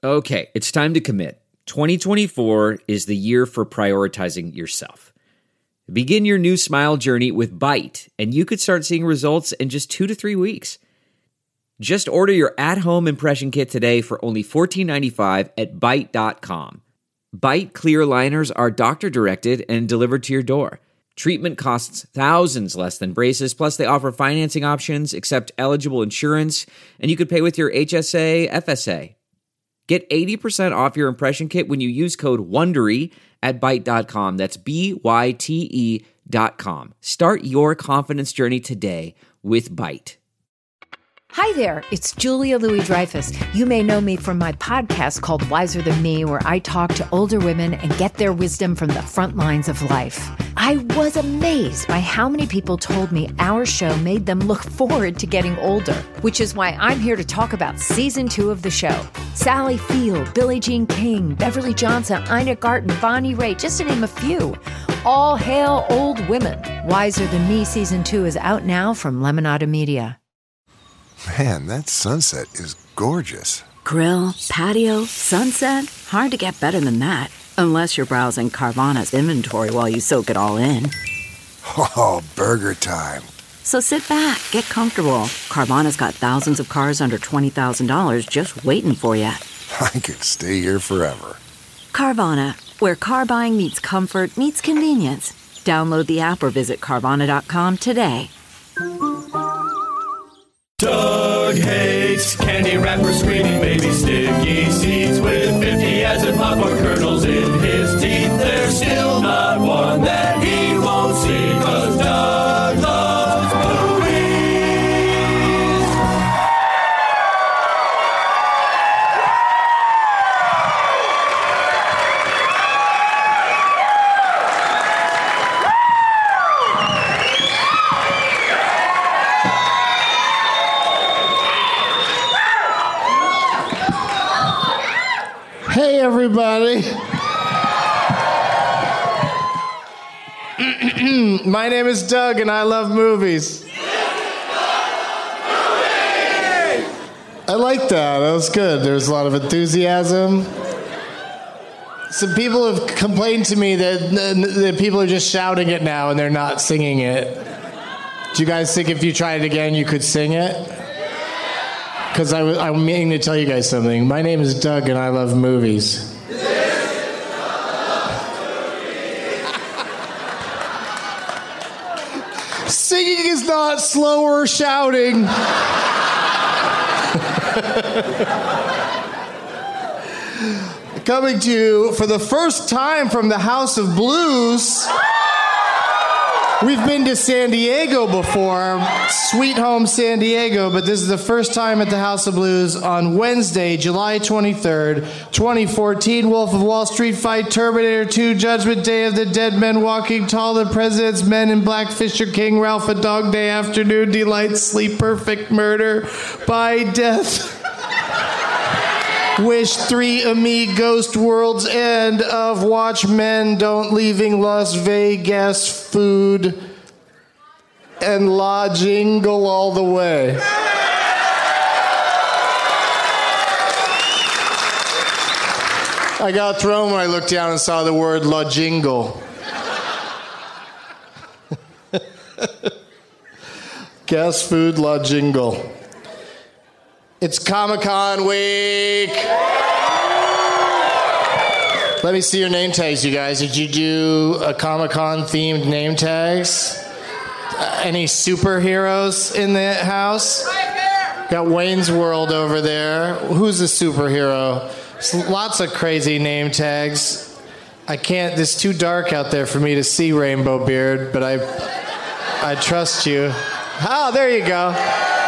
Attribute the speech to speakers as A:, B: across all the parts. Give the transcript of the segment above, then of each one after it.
A: Okay, it's time to commit. 2024 is the year for prioritizing yourself. Begin your new smile journey with Byte, and you could start seeing results in just 2 to 3 weeks. Just order your at-home impression kit today for only $14.95 at Byte.com. Byte clear aligners are doctor-directed and delivered to your door. Treatment costs thousands less than braces, plus they offer financing options, accept eligible insurance, and you could pay with your HSA, FSA. Get 80% off your impression kit when you use code WONDERY at Byte.com. That's BYTE.com. Start your confidence journey today with Byte.
B: Hi there, it's Julia Louis-Dreyfus. You may know me from my podcast called Wiser Than Me, where I talk to older women and get their wisdom from the front lines of life. I was amazed by how many people told me our show made them look forward to getting older, which is why I'm here to talk about season 2 of the show. Sally Field, Billie Jean King, Beverly Johnson, Ina Garten, Bonnie Raitt, just to name a few. All hail old women. Wiser Than Me season 2 is out now from Lemonada Media.
C: Man, that sunset is gorgeous.
D: Grill, patio, sunset. Hard to get better than that. Unless you're browsing Carvana's inventory while you soak it all in.
C: Oh, burger time.
D: So sit back, get comfortable. Carvana's got thousands of cars under $20,000 just waiting for you.
C: I could stay here forever.
D: Carvana, where car buying meets comfort meets convenience. Download the app or visit Carvana.com today.
E: Doug hates candy wrappers, screaming baby sticky seeds with 50 acid popcorn kernels in his teeth. There's still not one that he won't see, 'cause Doug loves
F: Hey, everybody. My name is Doug, and I love movies. I like that. That was good. There's a lot of enthusiasm. Some people have complained to me that people are just shouting it now, and they're not singing it. Do you guys think if you tried it again, you could sing it? Because I'm meaning to tell you guys something. My name is Doug, and I love movies. Singing is not slower shouting. Coming to you for the first time from the House of Blues. We've been to San Diego before, Sweet Home San Diego, but this is the first time at the House of Blues on Wednesday, July 23rd, 2014. Wolf of Wall Street Fight, Terminator 2, Judgment Day of the Dead Men Walking Tall, The President's Men in Black, Fisher King, Ralph, A Dog Day Afternoon, Delight, Sleep, Perfect, Murder, By Death, Wish, 3, Ami, Ghost, World's End, Of, Watchmen, Don't, Leaving Las Vegas, Food, and La Jingle All the Way. I got thrown when I looked down and saw the word La Jingle. Gas, Food, La Jingle. It's Comic-Con week. Let me see your name tags, you guys. Did you do a Comic-Con themed name tags? Any superheroes in the house? Got Wayne's World over there. Who's the superhero? Lots of crazy name tags. I can't, it's too dark out there for me to see Rainbow Beard, but I trust you. Oh, there you go.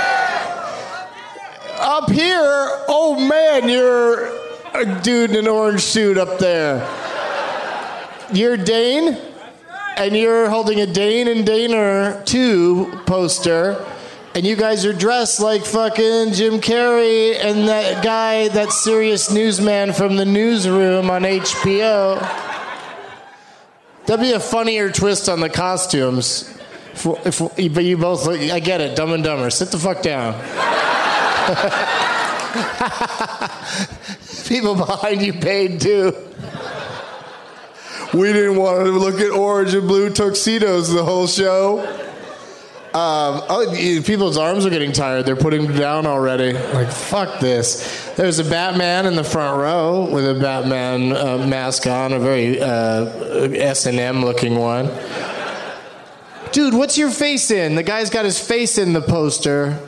F: Up here, oh man, you're a dude in an orange suit up there. You're Dane, and you're holding a Dane and Daner 2 poster, and you guys are dressed like fucking Jim Carrey and that guy, that serious newsman from The Newsroom on HBO. That'd be a funnier twist on the costumes. But you both look, I get it, Dumb and Dumber. Sit the fuck down. People behind you paid too. We didn't want to look at orange and blue tuxedos the whole show. People's arms are getting tired. They're putting them down already. Like, fuck this. There's a Batman in the front row with a Batman mask on, a very S&M looking one. Dude, what's your face in? The guy's got his face in the poster.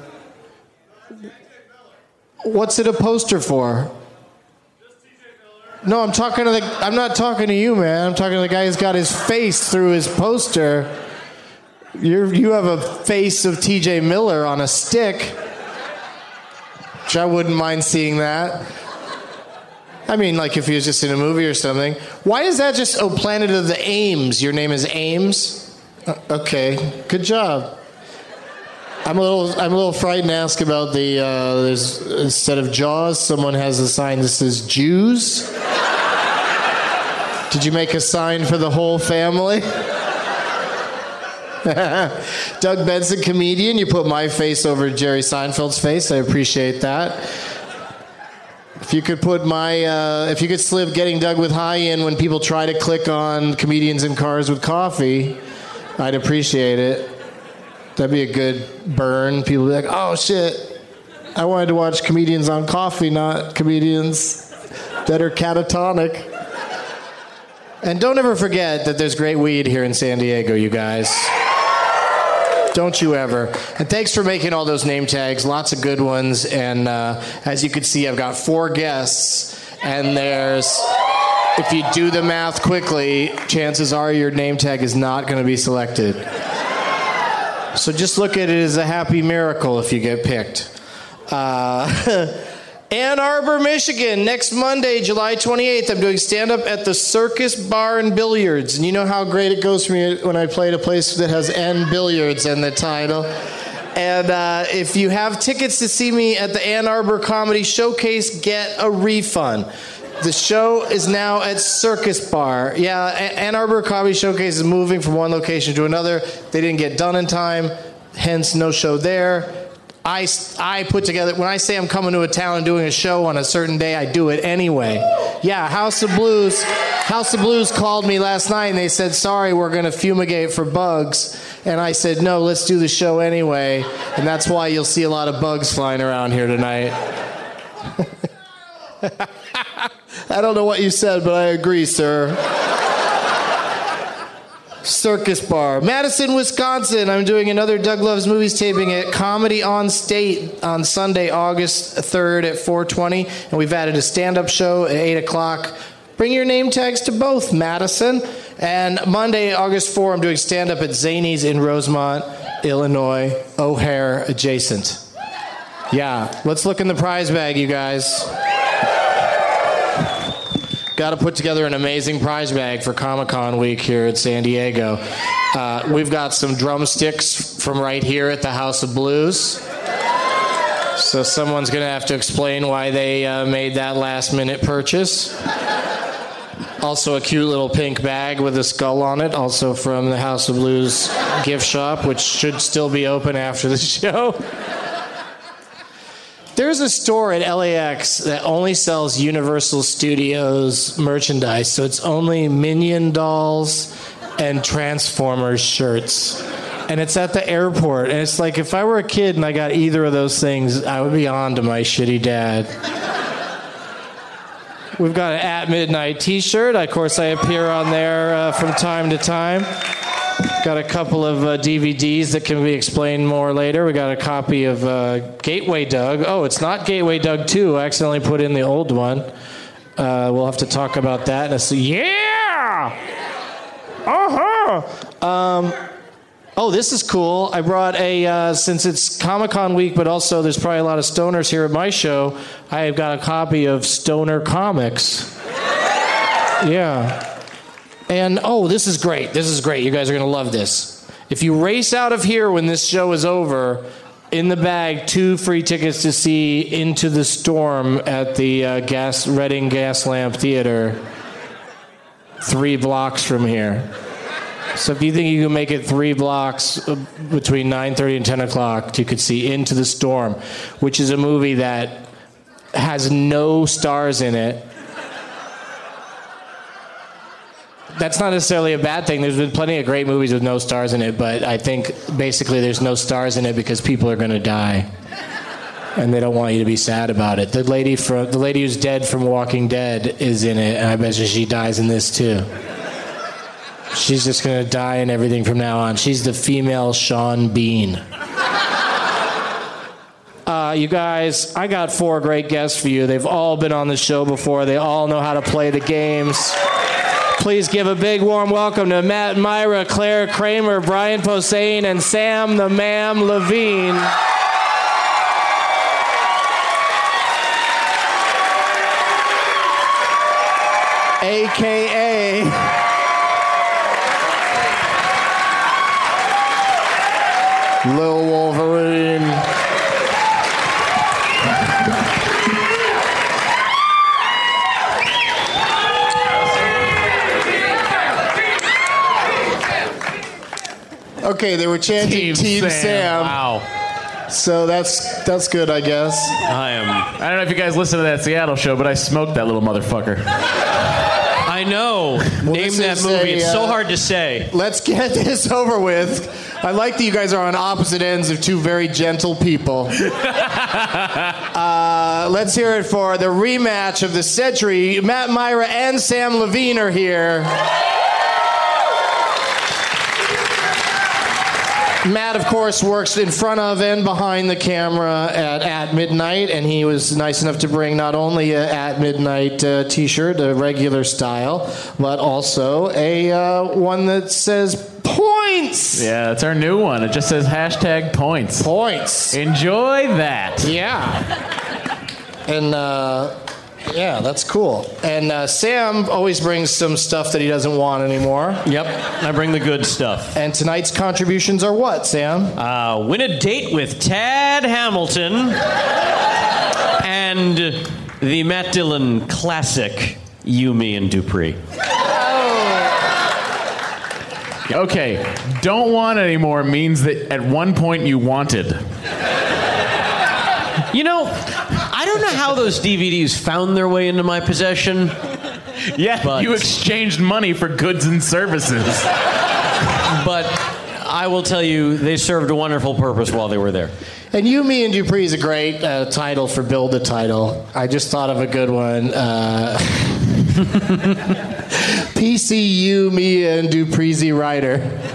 F: What's it a poster for? No, I'm not talking to you, man. I'm talking to the guy who's got his face through his poster. You have a face of TJ Miller on a stick. Which I wouldn't mind seeing that. I mean, like if he was just in a movie or something. Why is that just, Planet of the Ames? Your name is Ames? Okay, good job. I'm a little frightened to ask about there's, instead of Jaws, someone has a sign that says Jews. Did you make a sign for the whole family? Doug Benson, comedian. You put my face over Jerry Seinfeld's face. I appreciate that. If you could put if you could slip Getting Doug with High in when people try to click on Comedians in Cars with Coffee, I'd appreciate it. That'd be a good burn. People would be like, oh shit, I wanted to watch Comedians on Coffee, not comedians that are catatonic. And don't ever forget that there's great weed here in San Diego, you guys. Don't you ever. And thanks for making all those name tags. Lots of good ones. And as you can see, I've got 4 guests. And if you do the math quickly, chances are your name tag is not going to be selected. So just look at it as a happy miracle if you get picked. Ann Arbor, Michigan, next Monday, July 28th, I'm doing stand-up at the Circus Bar and Billiards. And you know how great it goes for me when I play at a place that has N Billiards in the title. And if you have tickets to see me at the Ann Arbor Comedy Showcase, get a refund. The show is now at Circus Bar. Yeah, Ann Arbor Comedy Showcase is moving from one location to another. They didn't get done in time, hence no show there. I put together, when I say I'm coming to a town and doing a show on a certain day, I do it anyway. Yeah, House of Blues called me last night and they said, sorry, we're going to fumigate for bugs. And I said, no, let's do the show anyway. And that's why you'll see a lot of bugs flying around here tonight. I don't know what you said, but I agree, sir. Circus Bar. Madison, Wisconsin. I'm doing another Doug Loves Movies taping at Comedy on State on Sunday, August 3rd at 4:20. And we've added a stand-up show at 8 o'clock. Bring your name tags to both, Madison. And Monday, August 4th, I'm doing stand-up at Zany's in Rosemont, Illinois, O'Hare adjacent. Yeah, let's look in the prize bag, you guys. Got to put together an amazing prize bag for Comic-Con week here at San Diego. We've got some drumsticks from right here at the House of Blues. So someone's going to have to explain why they made that last-minute purchase. Also a cute little pink bag with a skull on it, also from the House of Blues gift shop, which should still be open after the show. There's a store at LAX that only sells Universal Studios merchandise, so it's only Minion dolls and Transformers shirts. And it's at the airport, and it's like if I were a kid and I got either of those things, I would be on to my shitty dad. We've got an At Midnight t-shirt. Of course, I appear on there from time to time. Got a couple of DVDs that can be explained more later. We got a copy of Gateway Doug. Oh, it's not Gateway Doug 2. I accidentally put in the old one. We'll have to talk about that. Yeah! Uh-huh! Oh, this is cool. I brought since it's Comic-Con week, but also there's probably a lot of stoners here at my show, I've got a copy of Stoner Comics. Yeah. And, oh, this is great. This is great. You guys are going to love this. If you race out of here when this show is over, in the bag, 2 free tickets to see Into the Storm at the Reading Gaslamp Theater, 3 blocks from here. So if you think you can make it 3 blocks between 9:30 and 10 o'clock, you could see Into the Storm, which is a movie that has no stars in it. That's not necessarily a bad thing. There's been plenty of great movies with no stars in it, but I think basically there's no stars in it because people are going to die. And they don't want you to be sad about it. The lady who's dead from Walking Dead is in it, and I bet you she dies in this too. She's just going to die in everything from now on. She's the female Sean Bean. You guys, I got 4 great guests for you. They've all been on the show before. They all know how to play the games. Please give a big warm welcome to Matt Myra, Claire Kramer, Brian Posehn, and Sam the Ma'am Levine. A.K.A. Lil Wolverine. Okay, they were chanting Team Sam.
G: Wow.
F: So that's good, I guess.
G: I don't know if you guys listen to that Seattle show, but I smoked that little motherfucker.
H: I know. Name that movie. It's so hard to say.
F: Let's get this over with. I like that you guys are on opposite ends of 2 very gentle people. Let's hear it for the rematch of the century. Matt Myra and Sam Levine are here. Matt, of course, works in front of and behind the camera at midnight, and he was nice enough to bring not only a At Midnight t-shirt, a regular style, but also a one that says points.
G: Yeah, that's our new one. It just says hashtag points.
F: Points.
G: Enjoy that.
F: Yeah. And yeah, that's cool. And Sam always brings some stuff that he doesn't want anymore.
H: Yep, I bring the good stuff.
F: And tonight's contributions are what, Sam?
H: Win a date with Tad Hamilton and the Matt Dillon classic, You, Me, and Dupree.
G: Okay, don't want anymore means that at one point you wanted.
H: You know, I don't know how those DVDs found their way into my possession.
G: Yeah, but you exchanged money for goods and services.
H: But I will tell you, they served a wonderful purpose while they were there.
F: And You, Me, and Dupree is a great title for Build a Title. I just thought of a good one. PCU, Me, and Dupreezy Rider.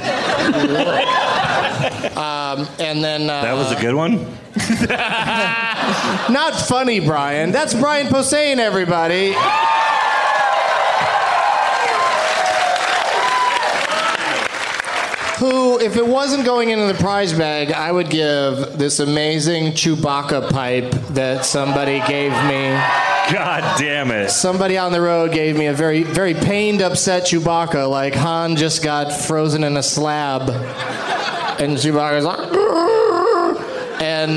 F: And then...
I: that was a good one?
F: Not funny, Brian. That's Brian Posehn, everybody. Who, if it wasn't going into the prize bag, I would give this amazing Chewbacca pipe that somebody gave me.
I: God damn it.
F: Somebody on the road gave me a very, very pained, upset Chewbacca, like Han just got frozen in a slab. And Chewbacca's like... And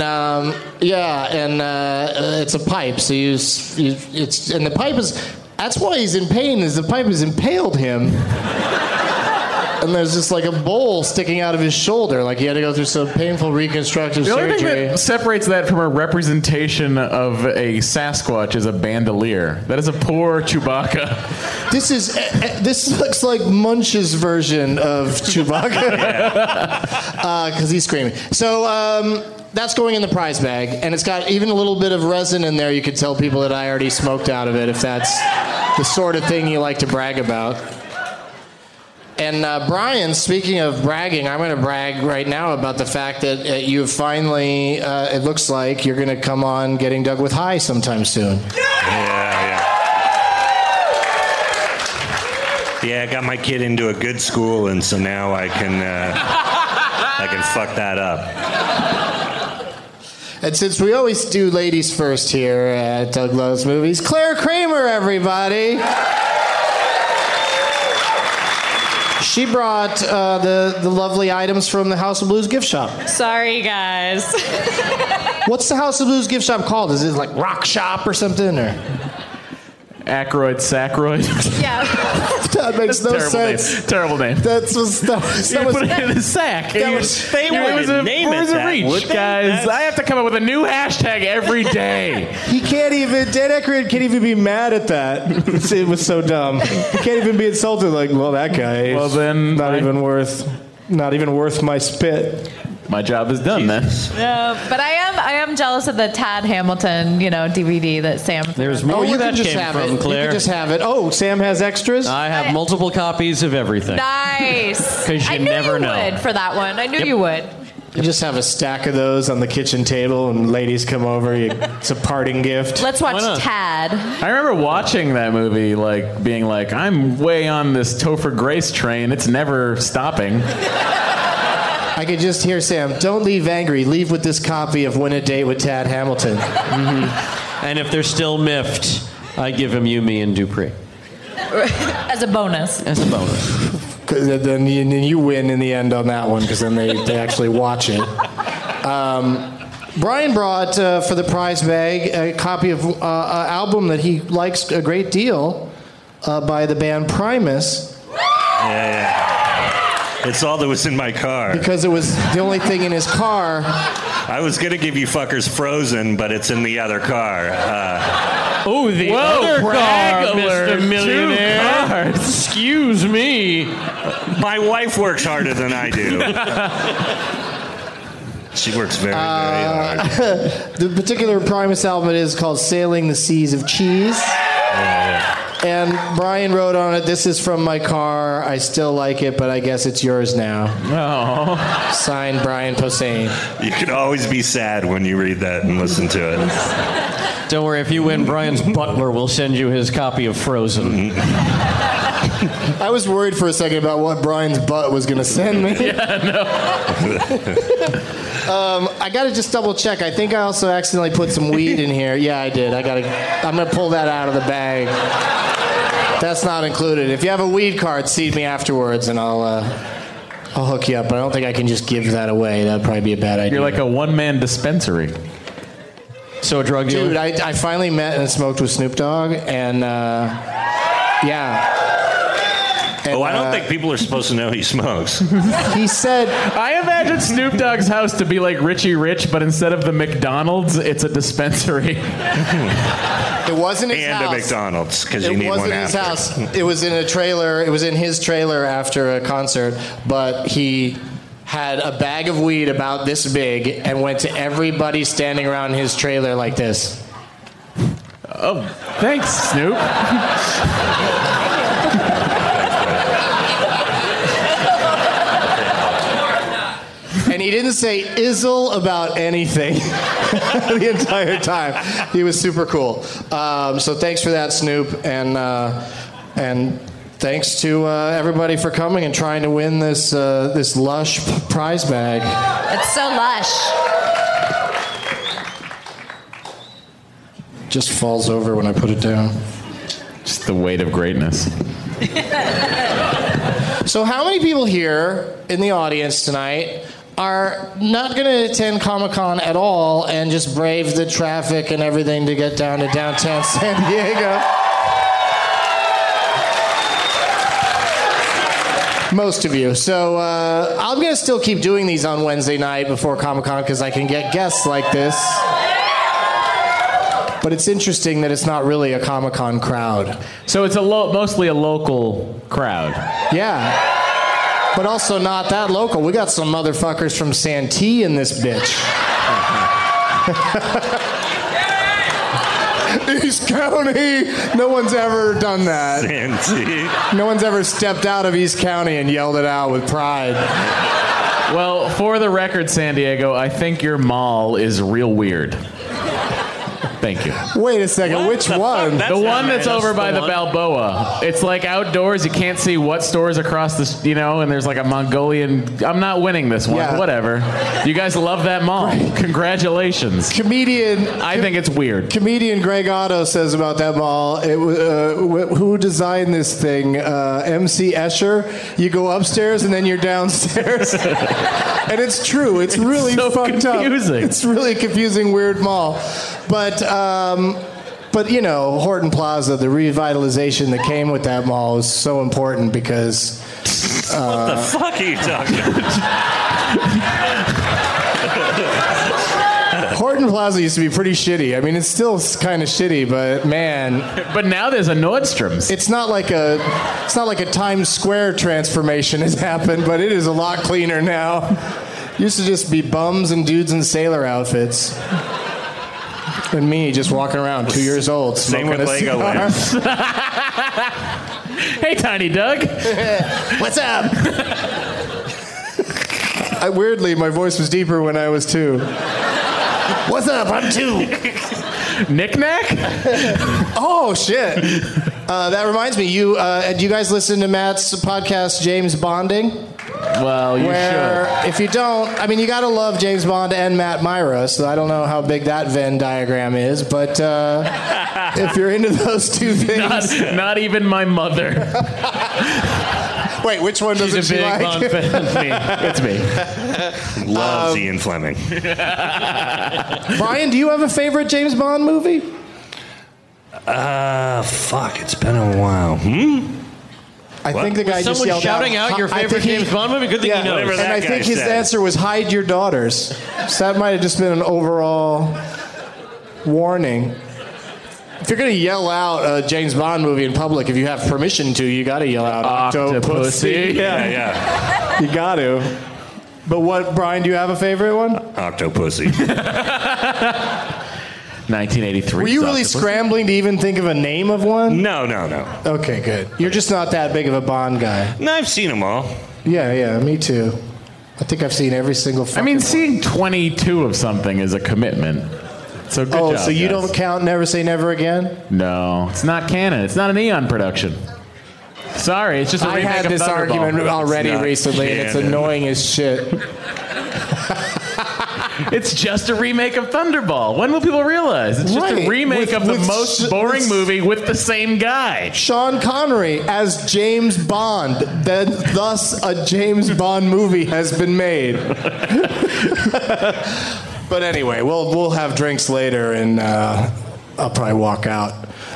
F: it's a pipe. So the pipe is. That's why he's in pain. Is the pipe has impaled him, and there's just like a bowl sticking out of his shoulder, like he had to go through some painful reconstructive surgery.
G: The only thing that separates that from a representation of a Sasquatch is a bandolier. That is a poor Chewbacca.
F: This looks like Munch's version of Chewbacca because he's screaming. So. That's going in the prize bag, and it's got even a little bit of resin in there. You could tell people that I already smoked out of it if that's the sort of thing you like to brag about. And Brian, speaking of bragging, I'm going to brag right now about the fact that you have finally, it looks like you're going to come on Getting Dug with High sometime soon.
I: Yeah, I got my kid into a good school, and so now I can fuck that up.
F: And since we always do ladies first here at Doug Loves Movies, Claire Kramer, everybody. She brought the lovely items from the House of Blues gift shop.
J: Sorry, guys.
F: What's the House of Blues gift shop called? Is it like Rock Shop or something? Or?
G: Ackroyd Sackroyd.
J: Yeah.
F: That makes no sense.
G: Terrible name.
F: That was
G: You put it in the sack.
I: They wouldn't name it that, would they?
G: Guys, I have to come up with a new hashtag every day.
F: He can't even. Dan Aykroyd can't even be mad at that. It was so dumb. He can't even be insulted. Like, well, that guy.
G: Well, then
F: not even worth my spit.
G: My job is done then.
J: But I am jealous of the Tad Hamilton, DVD that Sam.
H: There's more where that came from, Claire.
F: You can just have it. Oh, Sam has extras?
H: I have multiple copies of everything.
J: Nice.
H: Because you never know.
J: I knew you would for that one. I knew you would.
F: You just have a stack of those on the kitchen table, and ladies come over. It's a parting gift.
J: Let's watch Tad.
G: I remember watching that movie, being like, I'm way on this Topher Grace train. It's never stopping.
F: I could just hear Sam, don't leave angry. Leave with this copy of Win a Date with Tad Hamilton.
H: Mm-hmm. And if they're still miffed, I give him You, Me, and Dupree.
J: As a bonus.
F: Then you win in the end on that one, because then they actually watch it. Brian brought, for the prize bag, a copy of an album that he likes a great deal by the band Primus.
I: Yeah. It's all that was in my car.
F: Because it was the only thing in his car.
I: I was going to give you fuckers Frozen, but it's in the other car.
H: The other car, Mr. Millionaire. Excuse me.
I: My wife works harder than I do. She works very, very hard.
F: The particular Primus album is called Sailing the Seas of Cheese. And Brian wrote on it, "This is from my car. I still like it, but I guess it's yours now."
G: Oh.
F: Signed, Brian Posehn.
I: You can always be sad when you read that and listen to it.
H: Don't worry, if you win, Brian's butler will send you his copy of Frozen.
F: I was worried for a second about what Brian's butt was going to send me.
G: Yeah, no.
F: I got to just double check. I think I also accidentally put some weed in here. Yeah, I did. I'm going to pull that out of the bag. That's not included. If you have a weed card, seed me afterwards, and I'll hook you up. But I don't think I can just give that away. That'd probably be a bad idea.
G: You're like a one-man dispensary.
H: So a drug dealer?
F: Dude, I finally met and smoked with Snoop Dogg, and yeah. And,
I: I don't think people are supposed to know he smokes.
F: He said...
G: I imagine Snoop Dogg's house to be like Richie Rich, but instead of the McDonald's, it's a dispensary.
F: It wasn't his house.
I: And a McDonald's, because you need one after.
F: It wasn't his house. It was in a trailer. It was in his trailer after a concert, but he had a bag of weed about this big and went to everybody standing around his trailer like this.
G: Oh, thanks, Snoop.
F: And he didn't say izzle about anything the entire time. He was super cool. So thanks for that, Snoop, and thanks to everybody for coming and trying to win this lush prize bag.
J: It's so lush.
F: Just falls over when I put it down.
G: Just the weight of greatness.
F: So how many people here in the audience tonight are not going to attend Comic-Con at all and just brave the traffic and everything to get down to downtown San Diego? Most of you. So I'm going to still keep doing these on Wednesday night before Comic-Con because I can get guests like this. But it's interesting that it's not really a Comic-Con crowd.
G: So it's mostly a local crowd.
F: Yeah. But also not that local. We got some motherfuckers from Santee in this bitch. East County. No one's ever done that.
I: Santee.
F: No one's ever stepped out of East County and yelled it out with pride.
G: Well, for the record, San Diego, I think your mall is real weird. Thank you.
F: Wait a second, which one?
G: The one that's over by the Balboa. It's like outdoors. You can't see what stores across the, and there's like a Mongolian. I'm not winning this one.
F: Yeah.
G: Whatever. You guys love that mall. Congratulations. I think it's weird.
F: Comedian Greg Otto says about that mall, who designed this thing? MC Escher. You go upstairs and then you're downstairs. And it's true. It's really
G: so
F: fucked
G: confusing.
F: up. It's really a confusing, weird mall. But But, you know, Horton Plaza, the revitalization that came with that mall is so important because...
I: what the fuck are you talking about?
F: Horton Plaza used to be pretty shitty. I mean, it's still kind of shitty, but man...
G: But now there's a Nordstrom's.
F: It's not like a Times Square transformation has happened, but it is a lot cleaner now. Used to just be bums and dudes in sailor outfits. And me just walking around, 2 years old,
I: Same
F: smoking
I: with
F: a
I: Legoland.
F: cigar.
G: Hey, Tiny Doug.
F: What's up? Weirdly, my voice was deeper when I was 2. What's up? I'm 2.
G: Knick-knack?
F: Oh, shit. That reminds me, do you guys listen to Matt's podcast, James Bonding?
G: Well, you should.
F: If you don't, I mean, you got to love James Bond and Matt Myra, so I don't know how big that Venn diagram is, but if you're into those two things...
G: Not even my mother.
F: Wait, which one doesn't
H: She's a
F: she
H: big
F: like?
H: Bond fan.
G: It's me.
I: Loves Ian Fleming.
F: Brian, do you have a favorite James Bond movie?
I: Fuck, it's been a while.
F: I think the guy just
H: Someone
F: yelled
H: shouting out your favorite James Bond movie? Good thing he knows.
I: whatever
F: And
I: that
F: I
I: guy
F: think his
I: said.
F: answer was Hide Your Daughters. So that might have just been an overall warning. If you're going to yell out a James Bond movie in public, if you have permission to, you got to yell out Octopussy.
I: Yeah.
F: You got to. But what, Brian, do you have a favorite one?
I: Octopussy.
G: 1983.
F: Were you really scrambling to even think of a name of one?
I: No.
F: Okay, good. You're just not that big of a Bond guy.
I: No, I've seen them all.
F: Yeah, me too. I think I've seen every single fucking
G: I mean,
F: one.
G: seeing 22 of something is a commitment. So good job.
F: So you
G: guys.
F: don't count Never Say Never Again?
G: No, it's not canon. It's not an Eon production. Sorry, it's just a
F: I
G: remake
F: had
G: of
F: this
G: Thunderball.
F: argument already
I: not
F: recently, and it's
I: canon.
F: annoying as shit.
G: It's just a remake of Thunderball. When will people realize? It's just
F: Right.
G: a remake of the
F: With
G: most boring movie with the same guy.
F: Sean Connery as James Bond. Thus, a James Bond movie has been made. But anyway, we'll have drinks later, and I'll probably walk out.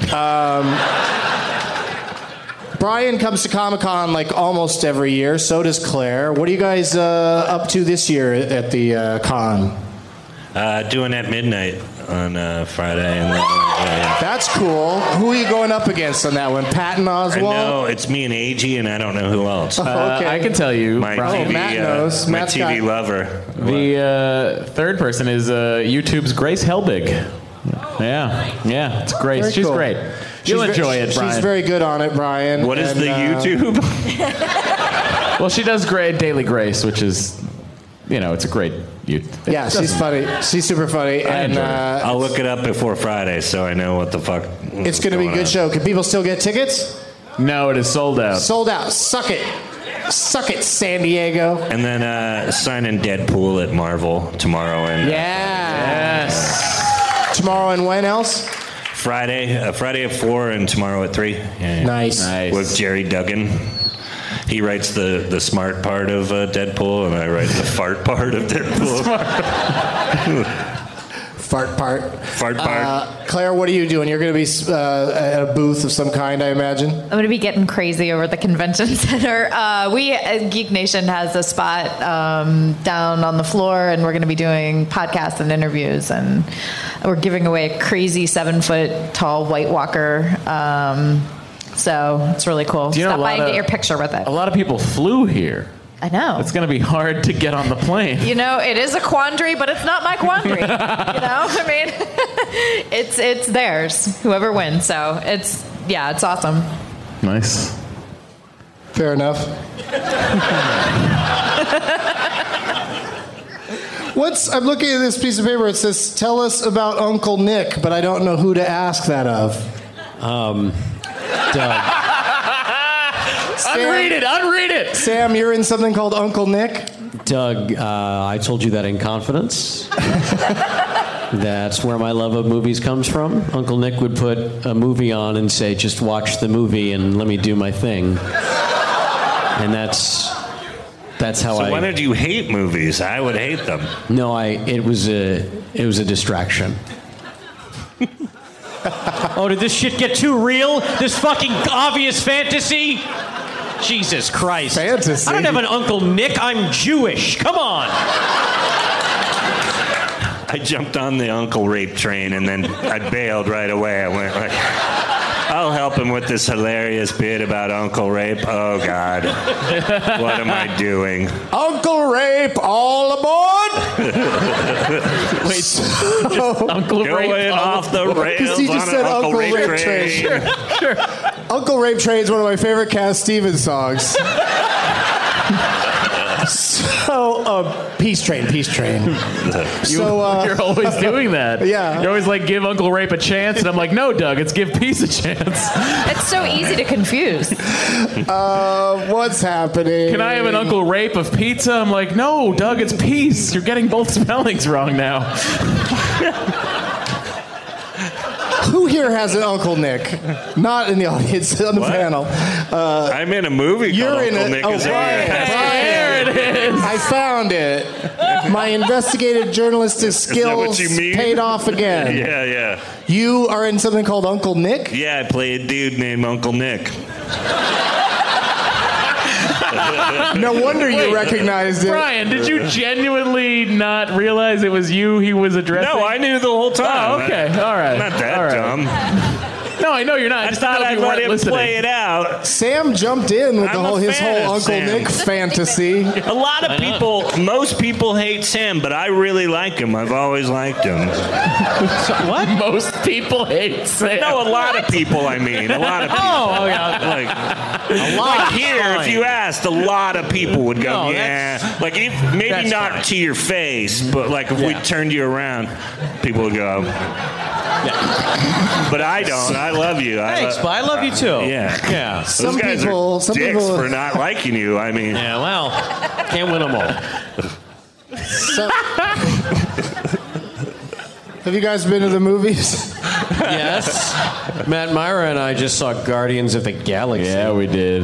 F: Brian comes to Comic-Con like almost every year. So does Claire. What are you guys up to this year at the con?
I: Doing At Midnight on Friday. And
F: That's cool. Who are you going up against on that one? Patton Oswalt?
I: No, it's me and AG, and I don't know who else.
F: Okay.
G: I can tell you.
I: My
G: Brian,
I: TV,
F: Matt knows.
I: my
F: Matt's
I: TV
F: got-
I: lover.
G: the third person is YouTube's Grace Helbig. Yeah, it's Grace.
F: Very
G: She's
F: cool.
G: great. You'll enjoy it, Brian.
F: She's very good on it, Brian.
I: What is
F: And,
I: the YouTube?
G: Well, she does great Daily Grace, which is, it's a great.
F: Yeah, she's funny. She's super funny. And
G: enjoy it.
I: I'll look it up before Friday, so I know what the fuck.
F: it's going to be a good show. Can people still get tickets?
G: No, it is sold out.
F: Sold out. Suck it. Suck it, San Diego.
I: And then signing Deadpool at Marvel tomorrow and
G: Yes.
F: Tomorrow and when else?
I: Friday at 4 and tomorrow at 3. Yeah.
F: Nice.
I: With Jerry Duggan. He writes the smart part of Deadpool, and I write the fart part of Deadpool.
F: Fart part.
I: Fart part.
F: Claire, what are you doing? You're going to be at a booth of some kind, I imagine?
J: I'm going to be getting crazy over the convention center. Geek Nation has a spot down on the floor, and we're going to be doing podcasts and interviews, and we're giving away a crazy 7-foot tall White Walker. So it's really cool.
G: Do you know
J: Stop by and get your picture with it.
G: A lot of people flew here.
J: I know.
G: It's going to be hard to get on the plane.
J: It is a quandary, but it's not my quandary. I mean, it's theirs, whoever wins. So it's awesome.
G: Nice.
F: Fair enough. I'm looking at this piece of paper. It says, "Tell us about Uncle Nick," but I don't know who to ask that of.
H: Doug.
G: Unread it.
F: Sam, you're in something called Uncle Nick?
H: Doug, I told you that in confidence. That's where my love of movies comes from. Uncle Nick would put a movie on and say, just watch the movie and let me do my thing. And that's how
I: So why did you hate movies? I would hate them.
H: No, it was a distraction. Oh, did this shit get too real? This fucking obvious fantasy? Jesus Christ.
F: Fantasy?
H: I don't have an Uncle Nick. I'm Jewish. Come on.
I: I jumped on the uncle rape train and then I bailed right away. I went like, I'll help him with this hilarious bit about uncle rape. Oh God, what am I doing?
F: Uncle rape, all aboard!
G: Wait, Uncle Rape
I: Going off the rails
F: Because he just
I: on
F: said
I: an
F: Uncle
I: rape
F: Rape
I: train.
F: Train. Sure. Uncle Rape Train is one of my favorite Cat Stevens songs. So, Peace Train.
G: You're always doing that.
F: Yeah.
G: You're always like, give Uncle Rape a chance. And I'm like, no, Doug, it's give Peace a chance.
J: It's so easy to confuse.
F: What's happening?
G: Can I have an Uncle Rape of pizza? I'm like, no, Doug, it's Peace. You're getting both spellings wrong now.
F: Who here has an Uncle Nick? Not in the audience, on the panel.
I: I'm in a movie
F: You're
I: called
F: in
I: Uncle
F: it.
I: Nick
F: Oh,
I: is
F: Brian.
G: There it is.
F: I found it. My investigative journalistic
I: that what
F: skills
I: you mean?
F: paid off again.
I: Yeah.
F: You are in something called Uncle Nick?
I: Yeah, I play a dude named Uncle Nick.
F: No wonder you recognized it.
G: Brian, did you genuinely not realize it was you he was addressing?
I: No, I knew the whole time.
G: Oh, okay. All right.
I: I'm not that
G: All right.
I: dumb.
G: No, I know you're not.
I: I
G: just
I: thought
G: know if
I: I'd
G: you
I: let
G: weren't
I: him
G: listening.
I: play it out.
F: Sam jumped in with
I: I'm
F: his
I: fan
F: whole
I: of
F: Uncle
I: Sam.
F: Nick fantasy.
I: A lot of people, most people hate Sam, but I really like him. I've always liked him.
G: What? Most people hate Sam.
I: No, a lot of people, I mean. A lot of people.
G: Oh, yeah.
I: Like, a lot here, if you asked, a lot of people would go,
H: No,
I: yeah. Like, maybe
H: that's
I: not
H: fine.
I: to your face, but like if we turned you around, people would go. But I don't. I love you.
H: Thanks, but I love you too.
I: Yeah.
F: Some
I: Those guys
F: people-
I: are
F: some
I: dicks
F: people-
I: for not liking you. I mean,
H: Yeah, well, can't win them all.
F: Have you guys been to the movies?
H: Yes. Matt Myra and I just saw Guardians of the Galaxy.
G: Yeah, we did.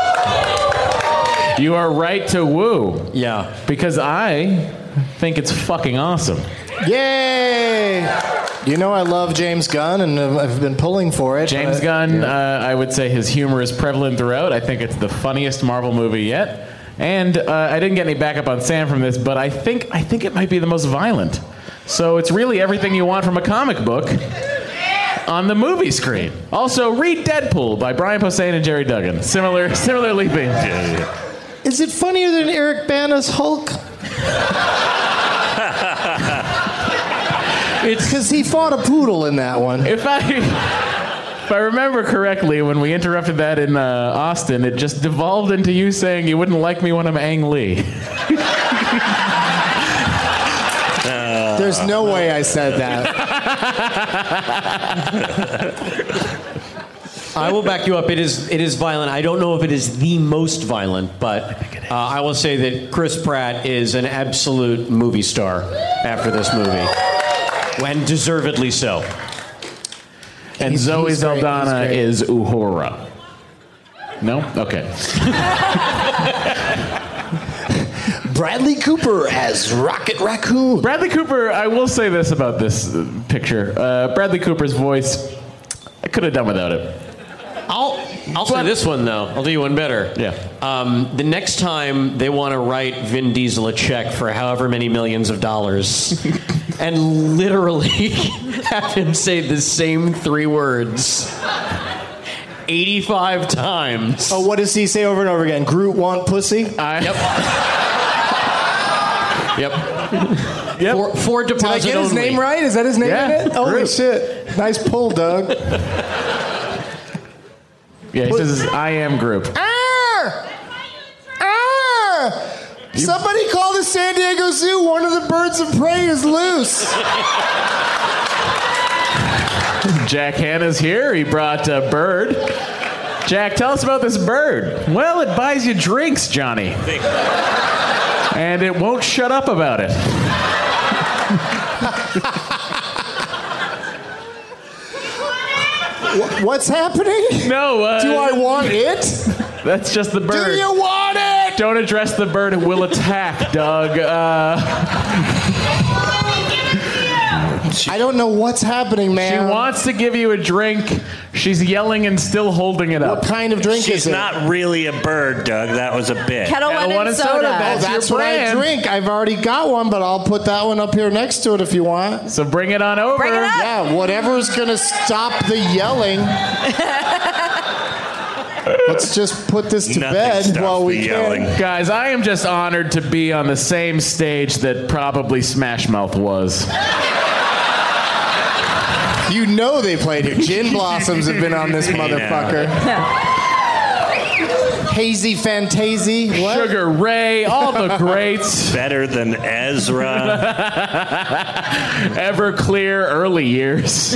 G: You are right to woo.
H: Yeah.
G: Because I think it's fucking awesome.
F: Yay! You know I love James Gunn, and I've been pulling for it.
G: James Gunn, I would say his humor is prevalent throughout. I think it's the funniest Marvel movie yet. And I didn't get any backup on Sam from this, but I think it might be the most violent. So it's really everything you want from a comic book on the movie screen. Also, read Deadpool by Brian Posehn and Jerry Duggan. Similarly themed.
F: Is it funnier than Eric Bana's Hulk? It's because he fought a poodle in that one.
G: If I remember correctly, when we interrupted that in Austin, it just devolved into you saying you wouldn't like me when I'm Ang Lee.
F: There's no way I said that.
H: I will back you up. It is violent. I don't know if it is the most violent, but I will say that Chris Pratt is an absolute movie star after this movie, and deservedly so.
G: And Zoe
F: he's great,
G: Saldana
F: he's
G: is Uhura. No? Okay.
F: Bradley Cooper as Rocket Raccoon.
G: Bradley Cooper, I will say this about this picture. Bradley Cooper's voice, I could have done without it.
H: I'll say this one, though. I'll do you one better.
G: Yeah.
H: The next time they want to write Vin Diesel a check for however many millions of dollars and literally have him say the same 3 words 85 times.
F: Oh, what does he say over and over again? Groot want pussy?
H: Yep.
G: Yep.
H: For
F: Did I
H: deposit
F: get his
H: only.
F: name right? Is that his name
G: Yeah,
F: in it? Holy
G: Groot.
F: shit. Nice pull, Doug.
G: Yeah, he says, I am group.
F: Somebody call the San Diego Zoo. One of the birds of prey is loose.
G: Jack Hanna's here. He brought a bird. Jack, tell us about this bird. Well, it buys you drinks, Johnny. And it won't shut up about it.
F: What's happening?
G: No.
F: Do I want it?
G: That's just the bird.
F: Do you want it?
G: Don't address the bird. It will attack, Doug.
F: I don't know what's happening, man.
G: She wants to give you a drink. She's yelling and still holding it up.
F: What kind of drink is
I: She's
F: it?
I: not really a bird, Doug. That was a bit.
J: Kettle One and soda.
F: That's what I drink. I've already got one, but I'll put that one up here next to it if you want.
G: So bring it on over.
J: Bring it up.
F: Yeah, whatever's going to stop the yelling. Let's just put this to
I: Nothing
F: bed
I: stops
F: while we
I: the
F: can.
I: yelling.
G: Guys, I am just honored to be on the same stage that probably Smash Mouth was.
F: You know they played here. Gin Blossoms have been on this motherfucker. Hazy Fantasy. What?
G: Sugar Ray, all the greats.
I: Better than Ezra.
G: Everclear, early years.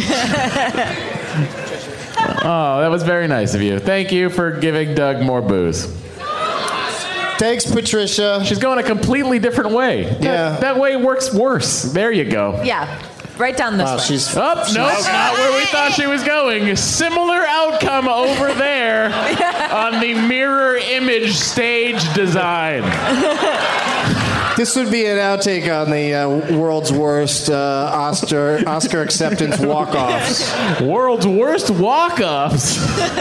G: Oh, that was very nice of you. Thank you for giving Doug more booze.
F: Thanks, Patricia.
G: She's going a completely different way.
F: Yeah.
G: That way works worse. There you go.
J: Yeah, right down this
F: Wow,
J: way.
F: she's
G: Oh, nope, not where we thought she was going. Similar outcome over there on the mirror image stage design.
F: This would be an outtake on the world's worst Oscar acceptance walk-offs.
G: World's worst walk-offs.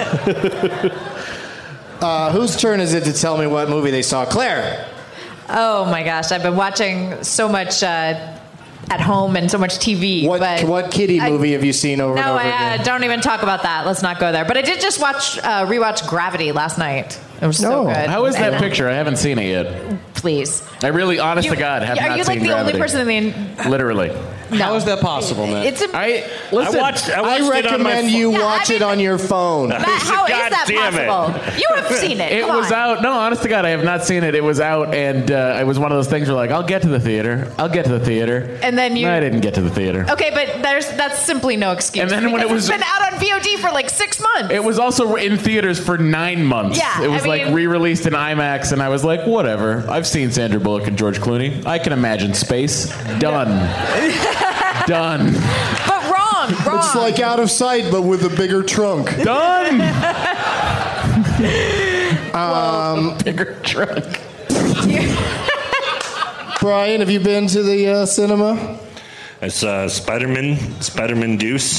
F: Whose turn is it to tell me what movie they saw? Claire.
J: Oh my gosh, I've been watching so much at home and so much TV.
F: What kiddie movie have you seen over and
J: No,
F: over again?
J: don't even talk about that. Let's not go there. But I did just rewatch Gravity last night. It was so good.
G: How is that
J: And-
G: picture? I haven't seen it yet.
J: Please.
G: I really, honest to God, have
J: Are
G: not
J: you
G: seen
J: like the
G: Gravity.
J: only person in the...
G: Literally.
J: No.
H: How is that possible, man?
J: It's
G: Listen,
I: I watched
F: I
I: it on my
F: recommend you
J: Yeah,
F: watch
J: I
F: it
J: mean-
F: on your phone.
J: Matt, how is
I: God
J: that
I: damn it.
J: possible? You have seen it.
G: It
J: Come
G: was
J: on.
G: out. No, honest to God, I have not seen it. It was out, and it was one of those things where, like, I'll get to the theater. And
J: then you...
G: I didn't get to the theater.
J: Okay, but that's simply no excuse.
G: And then when it was-
J: it's been out on VOD for like 6 months.
G: It was also in theaters for 9 months.
J: Yeah,
G: it was
J: I
G: like
J: mean-
G: re-released in IMAX, and I was like, whatever. I've seen Sandra Bullock and George Clooney. I can imagine space. Done. Done.
J: But wrong.
F: It's like Out of Sight, but with a bigger trunk.
G: Done. Bigger trunk.
F: Brian, have you been to the cinema?
I: I saw Spider-Man Deuce.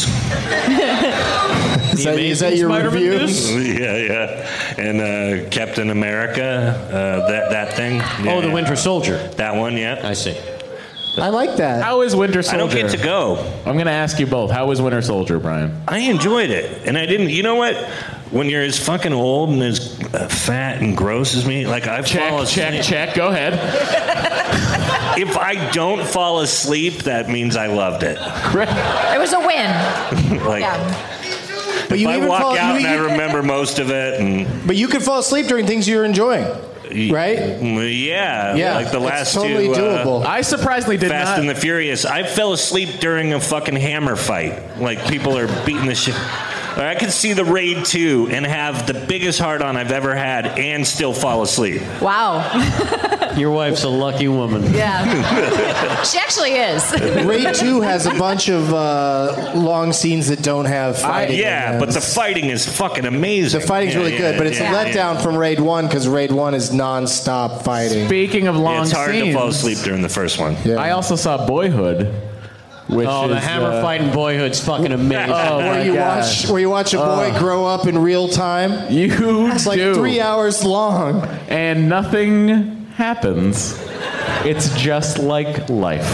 F: Is that your review?
I: Yeah. And Captain America, that thing. Yeah,
H: Oh, the Winter Soldier.
I: That one, yeah.
H: I see.
F: I like that.
G: How is Winter Soldier?
I: I don't get to go.
G: I'm going to ask you both. How was Winter Soldier, Brian?
I: I enjoyed it, and I didn't. You know what? When you're as fucking old and as fat and gross as me, like I fall asleep.
G: Check. Go ahead.
I: If I don't fall asleep, that means I loved it.
J: It was a win.
I: Like,
J: Yeah.
F: But
I: if
F: you
I: I
F: even
I: walk
F: fall-
I: out
F: you-
I: and I remember most of it, and
F: But you could fall asleep during things you're enjoying, right?
I: yeah,
F: it's
I: like the last
F: totally
I: two.
F: doable.
G: I surprisingly did
I: Fast
G: not.
I: and the Furious. I fell asleep during a fucking hammer fight. Like people are beating the shit. Or I could see the Raid 2 and have the biggest heart on I've ever had and still fall asleep.
J: Wow.
H: Your wife's a lucky woman.
J: Yeah. She actually is.
F: Raid 2 has a bunch of long scenes that don't have fighting.
I: Yeah,
F: in them.
I: but the fighting is fucking amazing.
F: The fighting's really good, but it's a letdown from Raid 1 because Raid 1 is non-stop fighting.
G: Speaking of long
I: It's hard
G: scenes,
I: to fall asleep during the first one.
F: Yeah.
G: I also saw Boyhood. Which
H: Oh, the
G: is,
H: hammer fight in Boyhood's fucking amazing.
G: Oh,
F: where
G: my
F: you
G: gosh.
F: watch a boy grow up in real time.
G: You
F: It's like
G: do.
F: 3 hours long.
G: And nothing happens. It's just like life.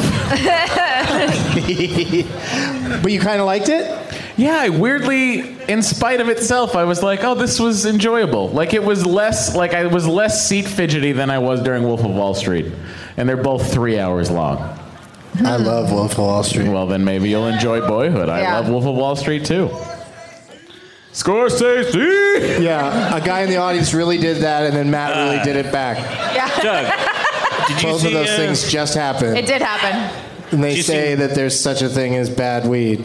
F: But you kind of liked it?
G: Yeah, I weirdly, in spite of itself, I was like, oh, this was enjoyable. Like, it was less, like, I was less seat fidgety than I was during Wolf of Wall Street. And they're both 3 hours long.
F: I love Wolf of Wall Street.
G: Well, then maybe you'll enjoy Boyhood. I
J: Yeah.
G: love Wolf of Wall Street, too. Scorsese!
F: Yeah, a guy in the audience really did that, and then Matt really did it back.
J: Yeah.
I: Doug, did you
F: Both
I: see
F: of those things just happened.
J: It did happen.
F: And they
I: Did you
F: say
I: see-
F: that there's such a thing as bad weed.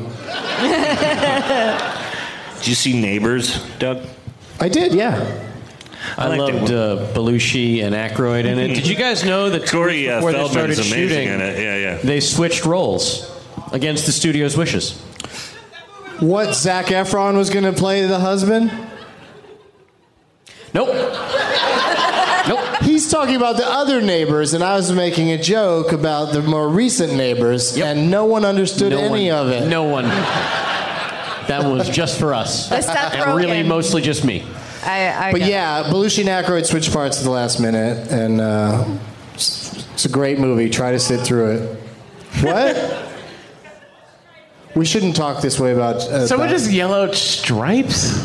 I: Did you see Neighbors, Doug?
F: I did, yeah.
H: I
I: liked
H: loved Belushi and Aykroyd in it. Did you guys know that
I: Corey
H: before they started
I: Feldman's amazing
H: shooting,
I: in it. Yeah.
H: they switched roles against the studio's wishes?
F: What, Zac Efron was going to play the husband?
H: Nope.
F: Nope. He's talking about the other neighbors, and I was making a joke about the more recent neighbors, and no one understood any of it.
H: No one. That was just for us.
J: The Seth
H: And really
J: Rogen.
H: mostly just me.
F: But yeah, Belushi and Aykroyd switched parts at the last minute, and it's a great movie. Try to sit through it. What? We shouldn't talk this way about...
G: Someone just yell out Stripes?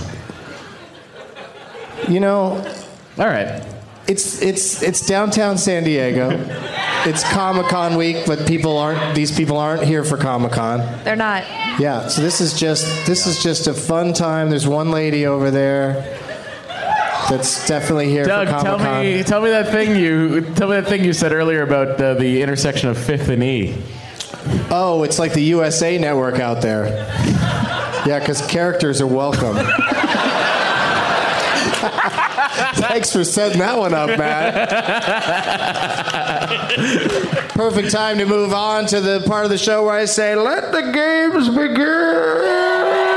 F: You know...
G: All right.
F: It's downtown San Diego. It's Comic-Con week, but these people aren't here for Comic-Con.
J: They're not.
F: Yeah, so this is just a fun time. There's one lady over there that's definitely here
G: Doug,
F: for Comic-Con.
G: tell me that thing you said earlier about the intersection of 5th and E.
F: Oh, it's like the USA Network out there. Yeah, because characters are welcome. Thanks for setting that one up, Matt. Perfect time to move on to the part of the show where I say, let the games begin.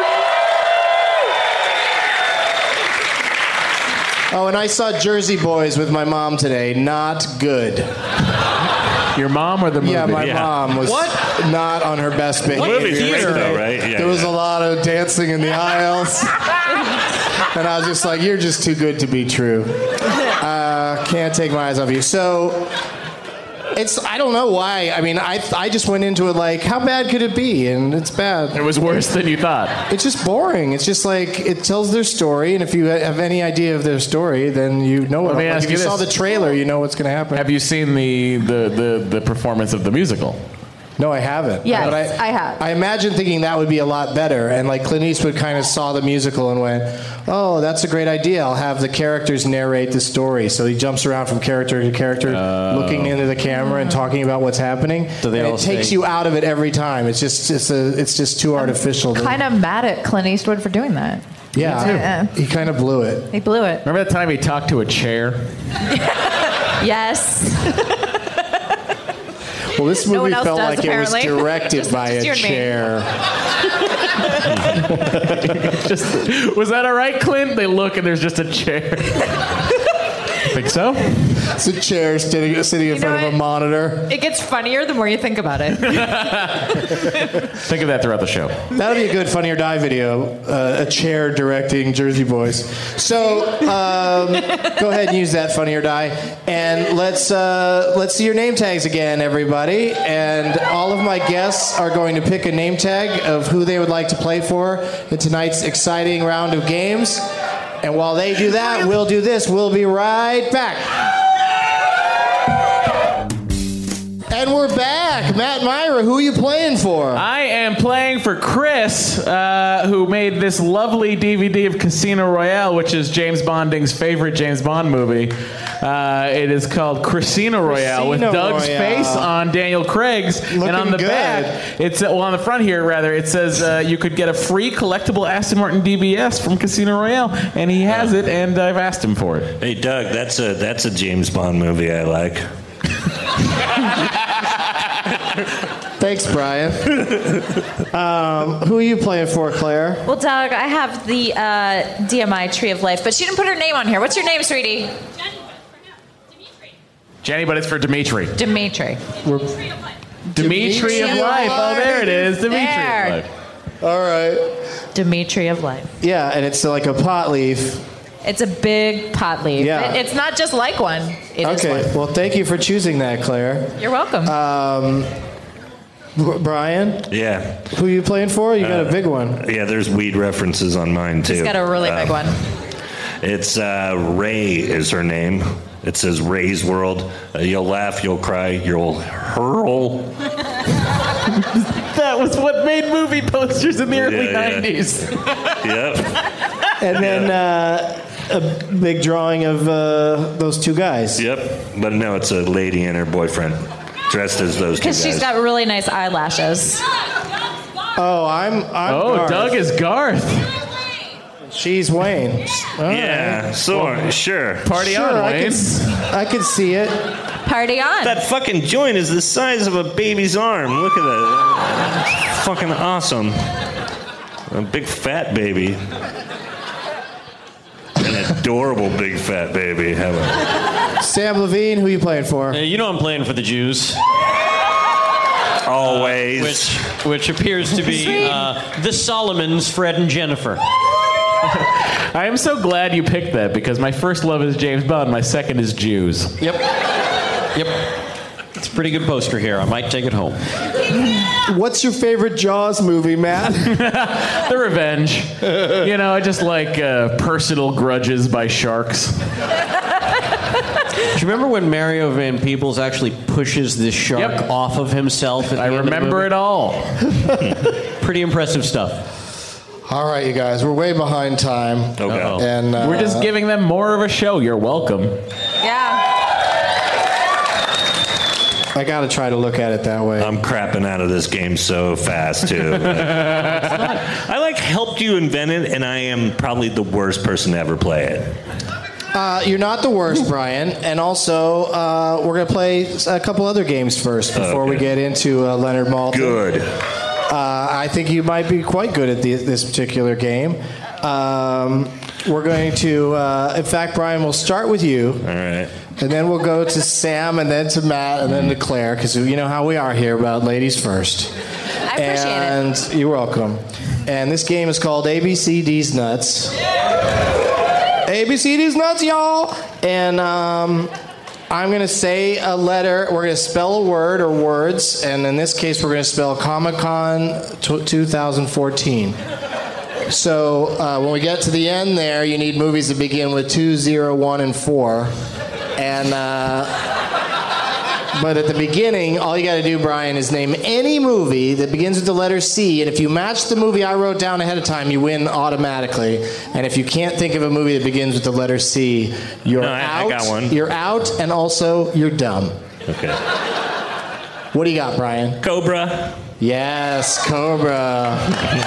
F: Oh, and I saw Jersey Boys with my mom today. Not good.
G: Your mom or the movie?
F: Yeah, my mom was not on her best behavior.
I: The movie's great, though, right? Yeah,
F: there was a lot of dancing in the aisles. And I was just like, you're just too good to be true. Can't take my eyes off you. So, I don't know why. I mean, I just went into it like, how bad could it be? And it's bad.
G: It was worse than you thought.
F: It's just boring. It's just like, it tells their story, and if you have any idea of their story, then you know what.
G: Let me ask
F: if
G: you
F: you saw
G: this.
F: the trailer, you know what's going to happen.
G: Have you seen the performance of the musical?
F: No, I haven't.
J: Yes,
F: But
J: I have.
F: I imagine thinking that would be a lot better. And like Clint Eastwood kind of saw the musical and went, oh, that's a great idea. I'll have the characters narrate the story. So he jumps around from character to character, looking into the camera and talking about what's happening.
H: So they
F: and
H: all
F: it takes
H: say-
F: you out of it every time. It's just too artificial.
J: Kind of mad at Clint Eastwood for doing that.
F: Yeah, he kind of blew it.
J: He blew it.
G: Remember that time he talked to a chair?
J: Yes.
F: Well, this
J: No
F: movie
J: one else
F: felt
J: does,
F: like
J: apparently.
F: it was directed by a
J: Just you and me.
F: chair.
G: Was that all right, Clint? They look and there's just a chair. Think so?
F: It's a chair sitting in front of a monitor.
J: It gets funnier the more you think about it.
G: Think of that throughout the show.
F: That'll be a good Funny or Die video. A chair directing Jersey Boys. So go ahead and use that Funny or Die, and let's see your name tags again, everybody. And all of my guests are going to pick a name tag of who they would like to play for in tonight's exciting round of games. And while they do that, we'll do this. We'll be right back. And we're back. Matt Myra, who are you playing for?
G: I am playing for Chris, who made this lovely DVD of Casino Royale, which is James Bonding's favorite James Bond movie. It is called Casino Royale with
F: Casino
G: Doug's
F: Royale.
G: face on Daniel Craig's. And on the
F: good.
G: back, it's on the front here, rather, it says you could get a free collectible Aston Martin DBS from Casino Royale. And he has it, and I've asked him for it.
I: Hey, Doug, that's a James Bond movie I like.
F: Thanks, Brian. Who are you playing for, Claire?
J: Well, Doug, I have the DMI Tree of Life, but she didn't put her name on here. What's your name, sweetie?
G: Jenny, but it's for Dimitri.
J: Dimitri.
G: Dimitri of Life. Oh, there it is. Dimitri
J: There.
G: of Life.
F: All right.
J: Dimitri of Life.
F: Yeah, and it's like a pot leaf.
J: It's a big pot leaf.
F: Yeah.
J: It's not just like one. It is
F: Okay,
J: one.
F: well, thank you for choosing that, Claire.
J: You're welcome.
F: Brian,
I: Yeah.
F: who are you playing for? You got a big one.
I: Yeah, there's weed references on mine, too.
J: She's got a really big one.
I: It's Ray is her name. It says Ray's World. You'll laugh, you'll cry, you'll hurl.
G: That was what made movie posters in the early
I: Yeah.
G: 90s.
I: Yep.
F: And then a big drawing of those two guys.
I: Yep. But no, it's a lady and her boyfriend dressed as those two
J: Because
I: guys.
J: she's got really nice eyelashes.
F: Oh, I'm Garth.
G: Doug is Garth.
F: She's Wayne. All
I: yeah,
F: right.
I: sure.
G: Party
F: Sure,
G: on,
F: I
G: Wayne.
F: could see it.
J: Party on.
I: That fucking joint is the size of a baby's arm. Look at that. It's fucking awesome. A big fat baby. An adorable big fat baby. How about
F: Sam Levine, who you playing for?
H: You know I'm playing for the Jews.
I: Always.
H: Which appears to be the Solomons, Fred and Jennifer.
G: I am so glad you picked that because my first love is James Bond. My second is Jews.
H: Yep. It's a pretty good poster here. I might take it home.
F: What's your favorite Jaws movie, Matt?
G: The Revenge. You know, I just like personal grudges by sharks.
H: Do you remember when Mario Van Peebles actually pushes this shark off of himself?
G: I remember it all.
H: Pretty impressive stuff.
F: All right, you guys, we're way behind time.
I: Okay.
F: And
G: we're just giving them more of a show. You're welcome.
J: Yeah.
F: I got to try to look at it that way.
I: I'm crapping out of this game so fast, too. I helped you invent it, and I am probably the worst person to ever play it.
F: You're not the worst, Brian. And also, we're going to play a couple other games first before we get into Leonard Maltin.
I: Good.
F: I think you might be quite good at this particular game. We're going to, in fact, Brian, we'll start with you.
I: All right.
F: And then we'll go to Sam, and then to Matt, and then to Claire, because you know how we are here about ladies first.
J: I appreciate
F: it. And you're welcome. And this game is called ABCD's Nuts. ABCD's Nuts, y'all! And I'm going to say a letter. We're going to spell a word or words. And in this case, we're going to spell Comic-Con 2014. So when we get to the end there, you need movies that begin with 2, 0, 1, and 4. And but at the beginning, all you got to do, Brian, is name any movie that begins with the letter C. And if you match the movie I wrote down ahead of time, you win automatically. And if you can't think of a movie that begins with the letter C, you're out. I got one. You're out, and also you're dumb.
I: Okay.
F: What do you got, Brian?
I: Cobra.
F: Yes, Cobra.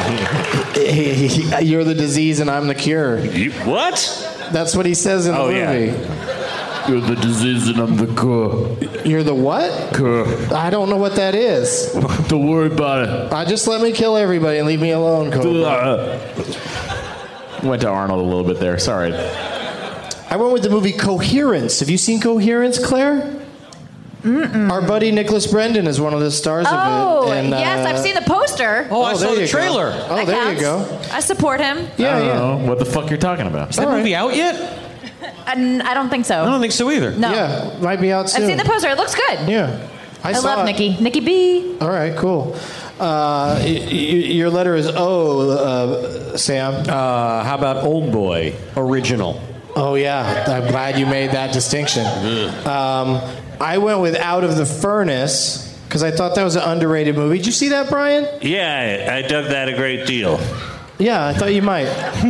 F: You're the disease and I'm the cure.
I: What?
F: That's what he says in the movie.
I: Yeah.
G: You're the disease and I'm the cure.
F: You're the what?
G: Cure.
F: I don't know what that is.
G: Don't worry about it.
F: Just let me kill everybody and leave me alone, Cobra.
G: Went to Arnold a little bit there. Sorry.
F: I went with the movie Coherence. Have you seen Coherence, Claire? Mm-mm. Our buddy Nicholas Brendan is one of the stars of it. And,
J: yes, I've seen the poster.
H: I saw the trailer.
F: Oh, there you go.
J: I support him.
F: Yeah,
G: I don't know what the fuck you're talking about.
H: Is that movie out yet?
J: I don't think so.
H: I don't think so either.
J: No.
F: Yeah, might be out soon.
J: I've seen the poster. It looks good.
F: Yeah.
J: I love Nikki. Nikki B.
F: All right, cool. Your letter is O, Sam.
H: How about Old Boy, original?
F: Oh, yeah. I'm glad you made that distinction. I went with Out of the Furnace because I thought that was an underrated movie. Did you see that, Brian?
I: Yeah, I dug that a great deal.
F: Yeah, I thought you might.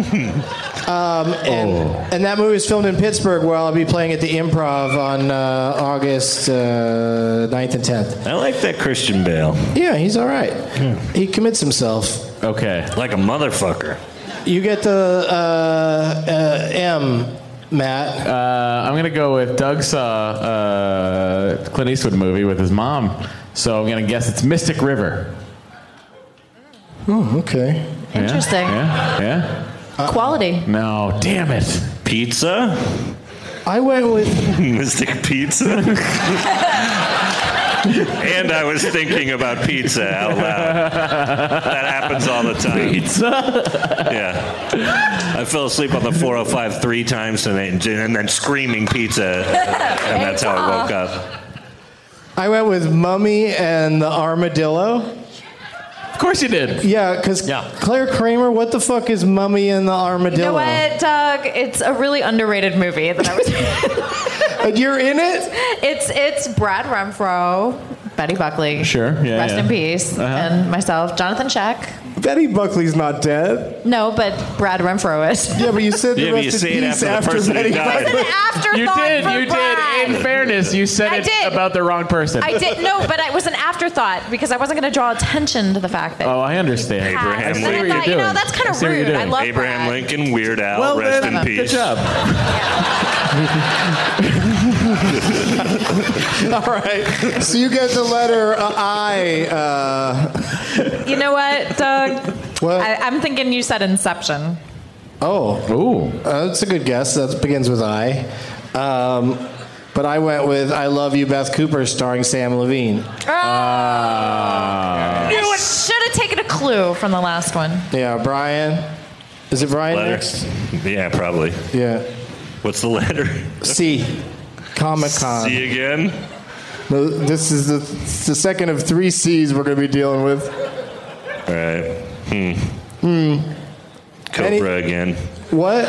F: And that movie was filmed in Pittsburgh, where I'll be playing at the Improv on August 9th and 10th.
I: I like that Christian Bale.
F: Yeah, he's all right. He commits himself.
G: Okay.
I: Like a motherfucker.
F: You get the M, Matt.
G: I'm going to go with Doug saw Clint Eastwood movie with his mom, so I'm going to guess it's Mystic River.
F: Oh, okay.
J: Interesting.
G: Yeah?
J: Quality.
G: No, damn it.
I: Pizza?
F: I went with
I: Mystic Pizza. And I was thinking about pizza out loud. That happens all the time.
G: Pizza?
I: Yeah. I fell asleep on the 405 3 times and then screaming pizza. And that's how I woke up.
F: I went with Mummy and the Armadillo.
G: Of course you did.
F: Yeah, because Claire Kramer, what the fuck is Mummy and the Armadillo?
J: You know what, Doug? It's a really underrated movie that I was.
F: And you're in it?
J: It's Brad Renfro, Betty Buckley.
G: Sure. Yeah.
J: Rest in peace. And myself, Jonathan Check.
F: Betty Buckley's not dead.
J: No, but Brad Renfro is.
F: Yeah, but you said the rest in peace after Betty Buckley.
J: It was an afterthought.
G: You did. In fairness, you said it about the wrong person.
J: I did. No, but it was an afterthought because I wasn't going to draw attention to the fact that.
G: Oh, I understand.
I: Abraham
J: Lincoln. I thought, that's kind of rude. I love
I: Abraham
J: Brad.
I: Lincoln, Weird Al, rest in peace.
G: Good job.
F: All right. So you get the letter I.
J: You know what, Doug?
F: What?
J: I'm thinking you said Inception.
F: Oh.
G: Ooh.
F: That's a good guess. That begins with I. But I went with I Love You, Beth Cooper, starring Sam Levine.
J: I should have taken a clue from the last one.
F: Yeah, Brian. Is it Brian
I: Letter.
F: next?
I: Yeah, probably.
F: Yeah.
I: What's the letter?
F: C. Comic-Con.
I: C again?
F: No, this is the second of 3 C's we're going to be dealing with.
I: All right. Cobra again.
F: What?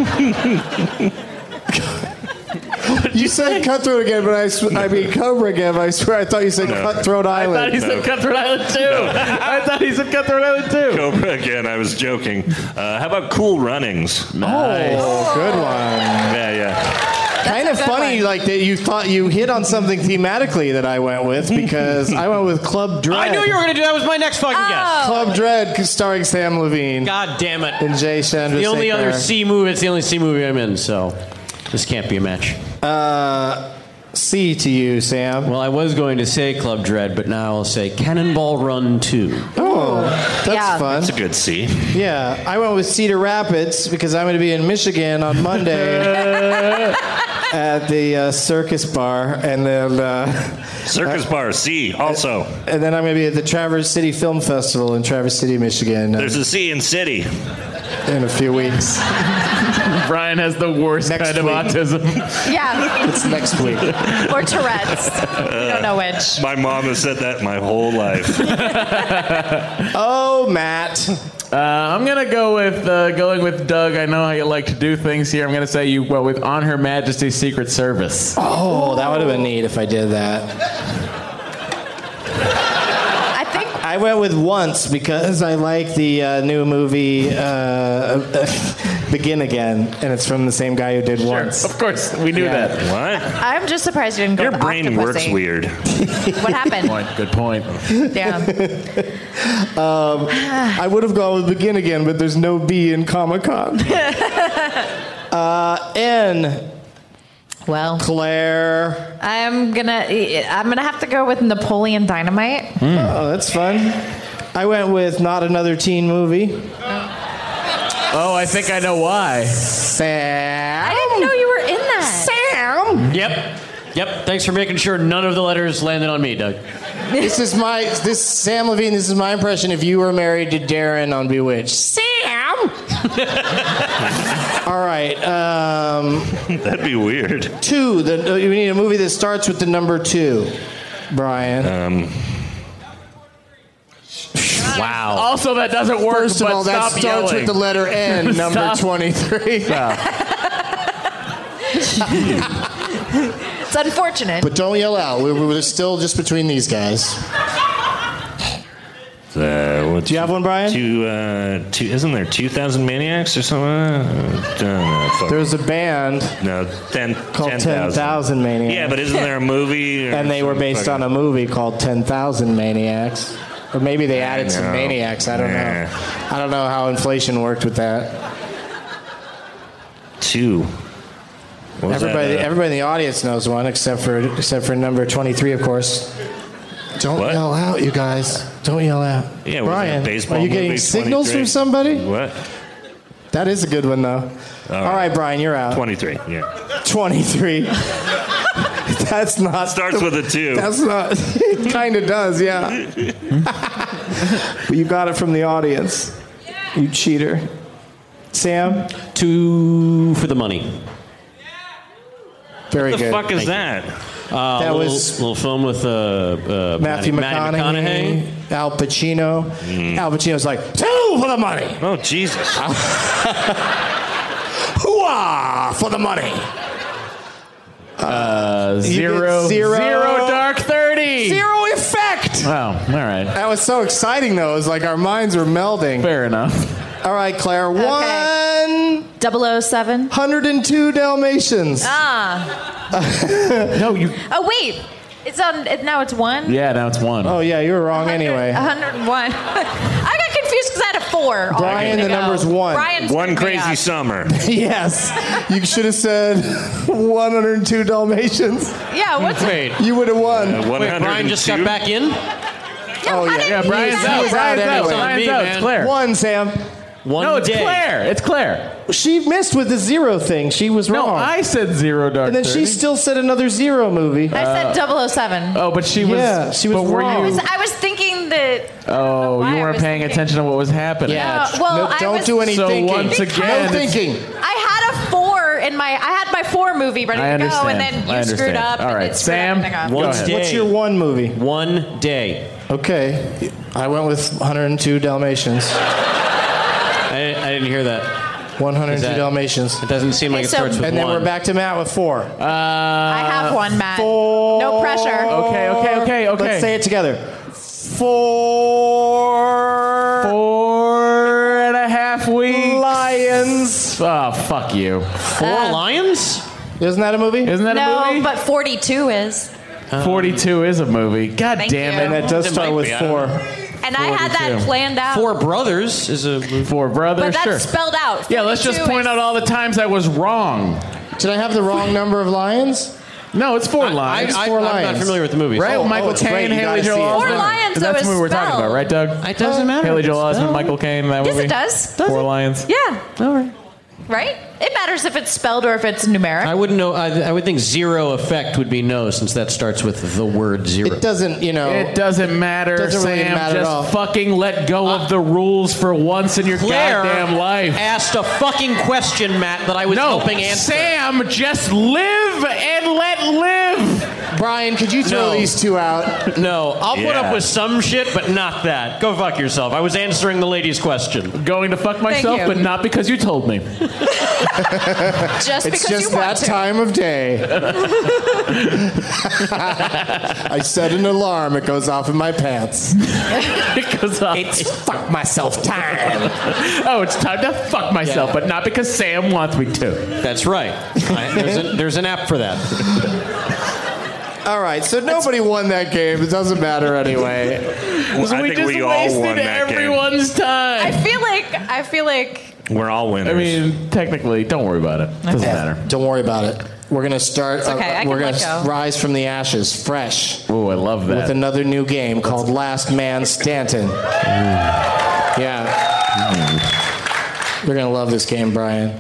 F: You said Cutthroat again, but I mean Cobra again, but I swear I thought you said Cutthroat Island.
G: I thought he said Cutthroat Island too. I thought he said Cutthroat Island too.
I: Cobra again, I was joking. How about Cool Runnings?
G: Nice.
F: Oh, good one.
I: Yeah.
F: Kind of funny, like that you thought you hit on something thematically that I went with, because I went with Club Dread.
H: I knew you were going to do that. Was my next fucking guess.
F: Club Dread, starring Sam Levine.
H: God damn it.
F: And Jay Chandrasekhar.
H: The only other C movie. It's the only C movie I'm in, so this can't be a match.
F: C to you, Sam.
H: Well, I was going to say Club Dread, but now I'll say Cannonball Run 2.
F: Oh, that's fun.
I: That's a good C.
F: Yeah, I went with Cedar Rapids because I'm going to be in Michigan on Monday at the Circus Bar, and then
I: Circus Bar, C, also.
F: And then I'm going to be at the Traverse City Film Festival in Traverse City, Michigan.
I: There's a C in City.
F: In a few weeks.
G: Brian has the worst kind of autism.
J: Yeah.
F: It's next week.
J: Or Tourette's. I don't know which.
I: My mom has said that my whole life.
F: Oh, Matt.
G: I'm going to go with going with Doug. I know how you like to do things here. I'm going to say you went with On Her Majesty's Secret Service.
F: Oh, that would have been neat if I did that. I went with Once because I like the new movie Begin Again, and it's from the same guy who did Once.
G: Of course, we knew that.
I: What?
J: I'm just surprised you didn't go
I: Your
J: with
I: brain
J: Octopussy.
I: works weird.
J: What happened?
G: Good point.
J: Yeah.
F: I would have gone with Begin Again, but there's no B in Comic-Con. N.
J: Well,
F: Claire.
J: I'm gonna have to go with Napoleon Dynamite.
F: Oh, that's fun. I went with Not Another Teen Movie.
G: Oh, I think I know why.
F: Sam.
J: I didn't know you were in that.
F: Sam.
H: Yep. Thanks for making sure none of the letters landed on me, Doug.
F: This Sam Levine. This is my impression if you were married to Darren on Bewitched. Sam. All right.
I: That'd be weird.
F: 2. We need a movie that starts with the number 2. Brian.
H: Wow.
G: Also, that doesn't work.
F: First of all, that
G: stop
F: starts
G: yelling.
F: with the letter N, number 23.
J: It's unfortunate.
F: But don't yell out. We're still just between these guys.
I: Do
F: you have one, Brian?
I: Isn't there 2,000 Maniacs or something?
F: There's a band called 10,000 Maniacs.
I: Yeah, but isn't there a movie?
F: And they were based on a movie called 10,000 Maniacs. Or maybe they added some Maniacs. I don't know. I don't know how inflation worked with that.
I: 2.
F: Everybody in the audience knows one, except for number 23, of course. Don't yell out, you guys. Don't yell out.
I: Yeah,
F: Brian,
I: baseball
F: are you getting
I: movie,
F: signals
I: 23?
F: from somebody?
I: What?
F: That is a good one, though. All right, Brian, you're out.
I: 23, yeah.
F: 23. That's not...
I: Starts with a 2.
F: That's not... It kind of does, yeah. But you got it from the audience. You cheater. Sam?
H: 2 for the money.
F: Very
I: What the
F: good.
I: fuck is that?
F: That was
H: a little film with
F: Matthew McConaughey, Al Pacino. Al Pacino's like, 2 for the money.
I: Oh, Jesus.
F: Hooah for the money.
G: Zero Dark 30.
F: Zero effect.
G: Wow. All right.
F: That was so exciting, though. It was like our minds were melding.
G: Fair enough.
F: All right, Claire.
J: Okay. 007.
F: 102 Dalmatians.
G: No, you.
J: Oh wait, it's on. Now it's 1.
G: Yeah, now it's 1.
F: Oh, yeah, you were wrong anyway.
J: 101. I got confused because I had a 4.
F: Brian, the number's 1.
J: Brian's
I: One
J: screwed me
I: Crazy
J: up.
I: Summer.
F: Yes. You should have said 102 Dalmatians.
J: Yeah, what's it?
F: You would have won.
I: 102.
H: Brian just got back in?
F: Oh, yeah.
G: Yeah, Brian's
F: He
G: out.
F: was out
G: Brian's out.
F: anyway.
G: Brian's
H: Me,
G: out.
H: man.
G: It's Claire.
F: 1, Sam.
G: No, it's
H: day.
G: Claire. It's Claire.
F: She missed with the zero thing. She was
G: No,
F: wrong.
G: I said Zero Dark
F: and then she
G: 30.
F: still said another Zero movie.
J: I said 007.
G: Oh, but she was.
F: Yeah, she was
G: but were
F: wrong.
G: you?
J: I was thinking that.
G: Oh,
J: why
G: you
J: I
G: weren't
J: was
G: paying
J: thinking-
G: attention to what was happening.
F: Yeah.
J: well,
F: No,
J: I
F: don't
J: was-
F: do any
G: So
F: thinking.
G: once again,
F: no
G: it's-
F: thinking.
J: I had a 4 in my. I had my 4 movie ready
G: I
J: to go,
G: understand.
J: and then
G: I
J: you screwed
G: understand.
J: up.
G: All
J: and
G: right,
J: it screwed
G: Sam,
J: everything up.
G: go
H: One
G: ahead.
H: day.
F: What's your one movie?
H: One day.
F: Okay. I went with 102 Dalmatians.
H: I didn't hear that.
F: 102
H: Is that-
F: Dalmatians.
H: It doesn't seem like it
J: So-
H: starts with
F: And then
H: one.
F: we're back to Matt with 4.
J: I have one, Matt.
F: 4.
J: No pressure.
G: Okay.
F: Let's say it together. 4.
G: 4.5 weeks.
F: Lions.
G: Oh, fuck you.
H: 4 lions?
F: Isn't that a movie?
G: Isn't that a
J: No,
G: movie?
J: but 42 is.
G: 42 is a movie. God
J: Thank
G: damn
J: you.
G: it.
F: And that does
H: It
F: start
H: might
F: with
H: be, I don't
F: 4.
J: And I had that
G: 42.
J: planned out.
H: 4 Brothers is a movie.
G: 4 brothers,
J: But that's
G: sure.
J: spelled out.
G: Yeah, let's just
J: 42
G: point out all the times I was wrong.
F: Did I have the wrong number of lions?
G: No, it's 4 lines.
F: I- 4
H: I'm not
F: lions.
H: familiar with the movie.
G: Right?
F: Oh,
G: Michael
F: it's great.
G: Caine,
F: You
G: Haley
F: gotta
G: Joel
F: see it.
G: Osment.
J: 4 lions,
G: That's
J: though,
G: what
J: is
G: we were talking
J: spelled.
G: about, right, Doug?
H: It doesn't matter.
G: Haley
H: if
G: Joel
H: it's
G: Osment,
H: spelled.
G: Michael Caine, that
J: Yes,
G: movie.
J: it does.
G: 4 lions.
J: Yeah.
H: All right.
J: Right? It matters if it's spelled or if it's numeric.
H: I wouldn't know. I would think Zero Effect would be no, since that starts with the word zero.
F: It doesn't,
G: It doesn't matter,
F: Doesn't really
G: Sam.
F: matter at all.
G: Just fucking let go of the rules for once in your
H: Claire
G: goddamn life.
H: asked a fucking question, Matt, that I was
G: No,
H: helping answer.
G: Sam, just live and let live.
F: Brian, could you throw
H: No.
F: these two out?
H: No, I'll put
I: Yeah.
H: up with some shit, but not that. Go fuck yourself. I was answering the lady's question.
G: Going to fuck myself,
J: you.
G: but not because you told me.
J: Just
F: It's
J: because
F: just
J: you want
F: that
J: to.
F: time of day. I set an alarm. It goes off in my pants.
G: Because
F: It's fuck myself time.
G: oh, it's time to fuck myself,
H: Yeah.
G: but not because Sam wants me to.
H: That's right. There's an app for that.
F: All right, so nobody won that game. It doesn't matter anyway.
I: I think
G: just
I: we all
G: wasted
I: won that game.
G: everyone's time.
J: I feel like
I: We're all winners.
G: I mean, technically, don't worry about it. Doesn't matter.
F: Don't worry about it. We're gonna start.
J: okay, I can
F: we're gonna
J: let go.
F: rise from the ashes, fresh,
G: Oh, I love
F: with
G: that.
F: another new game called Last Man Stanton. Yeah, you're gonna love this game, Brian.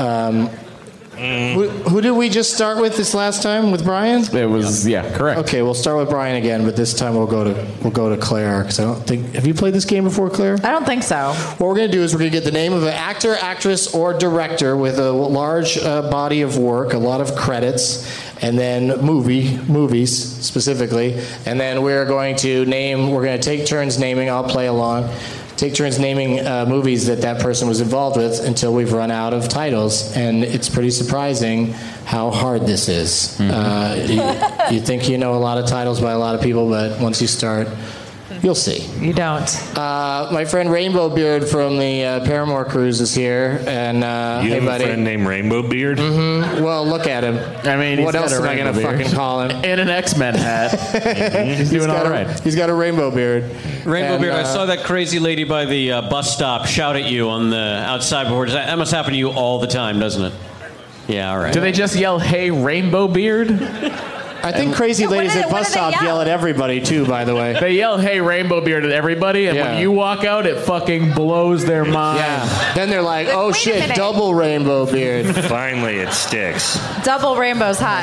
F: Who did we just start with this last time? With Brian?
G: It was, yeah, correct.
F: Okay, we'll start with Brian again, but this time we'll go to Claire because I don't think. Have you played this game before, Claire?
J: I don't think so.
F: What we're going to do is we're going to get the name of an actor, actress, or director with a large body of work, a lot of credits, and then movies specifically. And then we're going to take turns naming. I'll play along. Take turns naming movies that person was involved with until we've run out of titles. And it's pretty surprising how hard this is. You think you know a lot of titles by a lot of people, but once you start, you'll see.
J: You don't.
F: My friend Rainbow Beard from the Paramore Cruise is here, and
I: you
F: hey,
I: have
F: buddy.
I: a friend named Rainbow Beard?
F: Mm-hmm. Well, look at him.
G: I mean,
F: what
G: he's
F: else
G: got a
F: am I going to
G: rainbow beard.
F: fucking call him?
G: And an X-Men hat. He's doing all right.
F: He's got a rainbow beard.
H: Rainbow
F: And,
H: Beard, I saw that crazy lady by the bus stop shout at you on the outside before. That must happen to you all the time, doesn't it? Yeah, all right.
G: Do they just yell, "Hey, Rainbow Beard"?
F: I think crazy
J: No, what
F: ladies
J: do
F: at
J: they-
F: bus
J: what do they
F: stop
J: yell?
F: yell at everybody too. By the way.
G: They yell, "Hey, Rainbow Beard" at everybody, and
F: Yeah.
G: when you walk out, it fucking blows their mind.
F: Yeah. Then they're like, "Oh
J: Wait a
F: shit,
J: minute.
F: double rainbow beard."
I: Finally, it sticks.
J: Double rainbow's hot.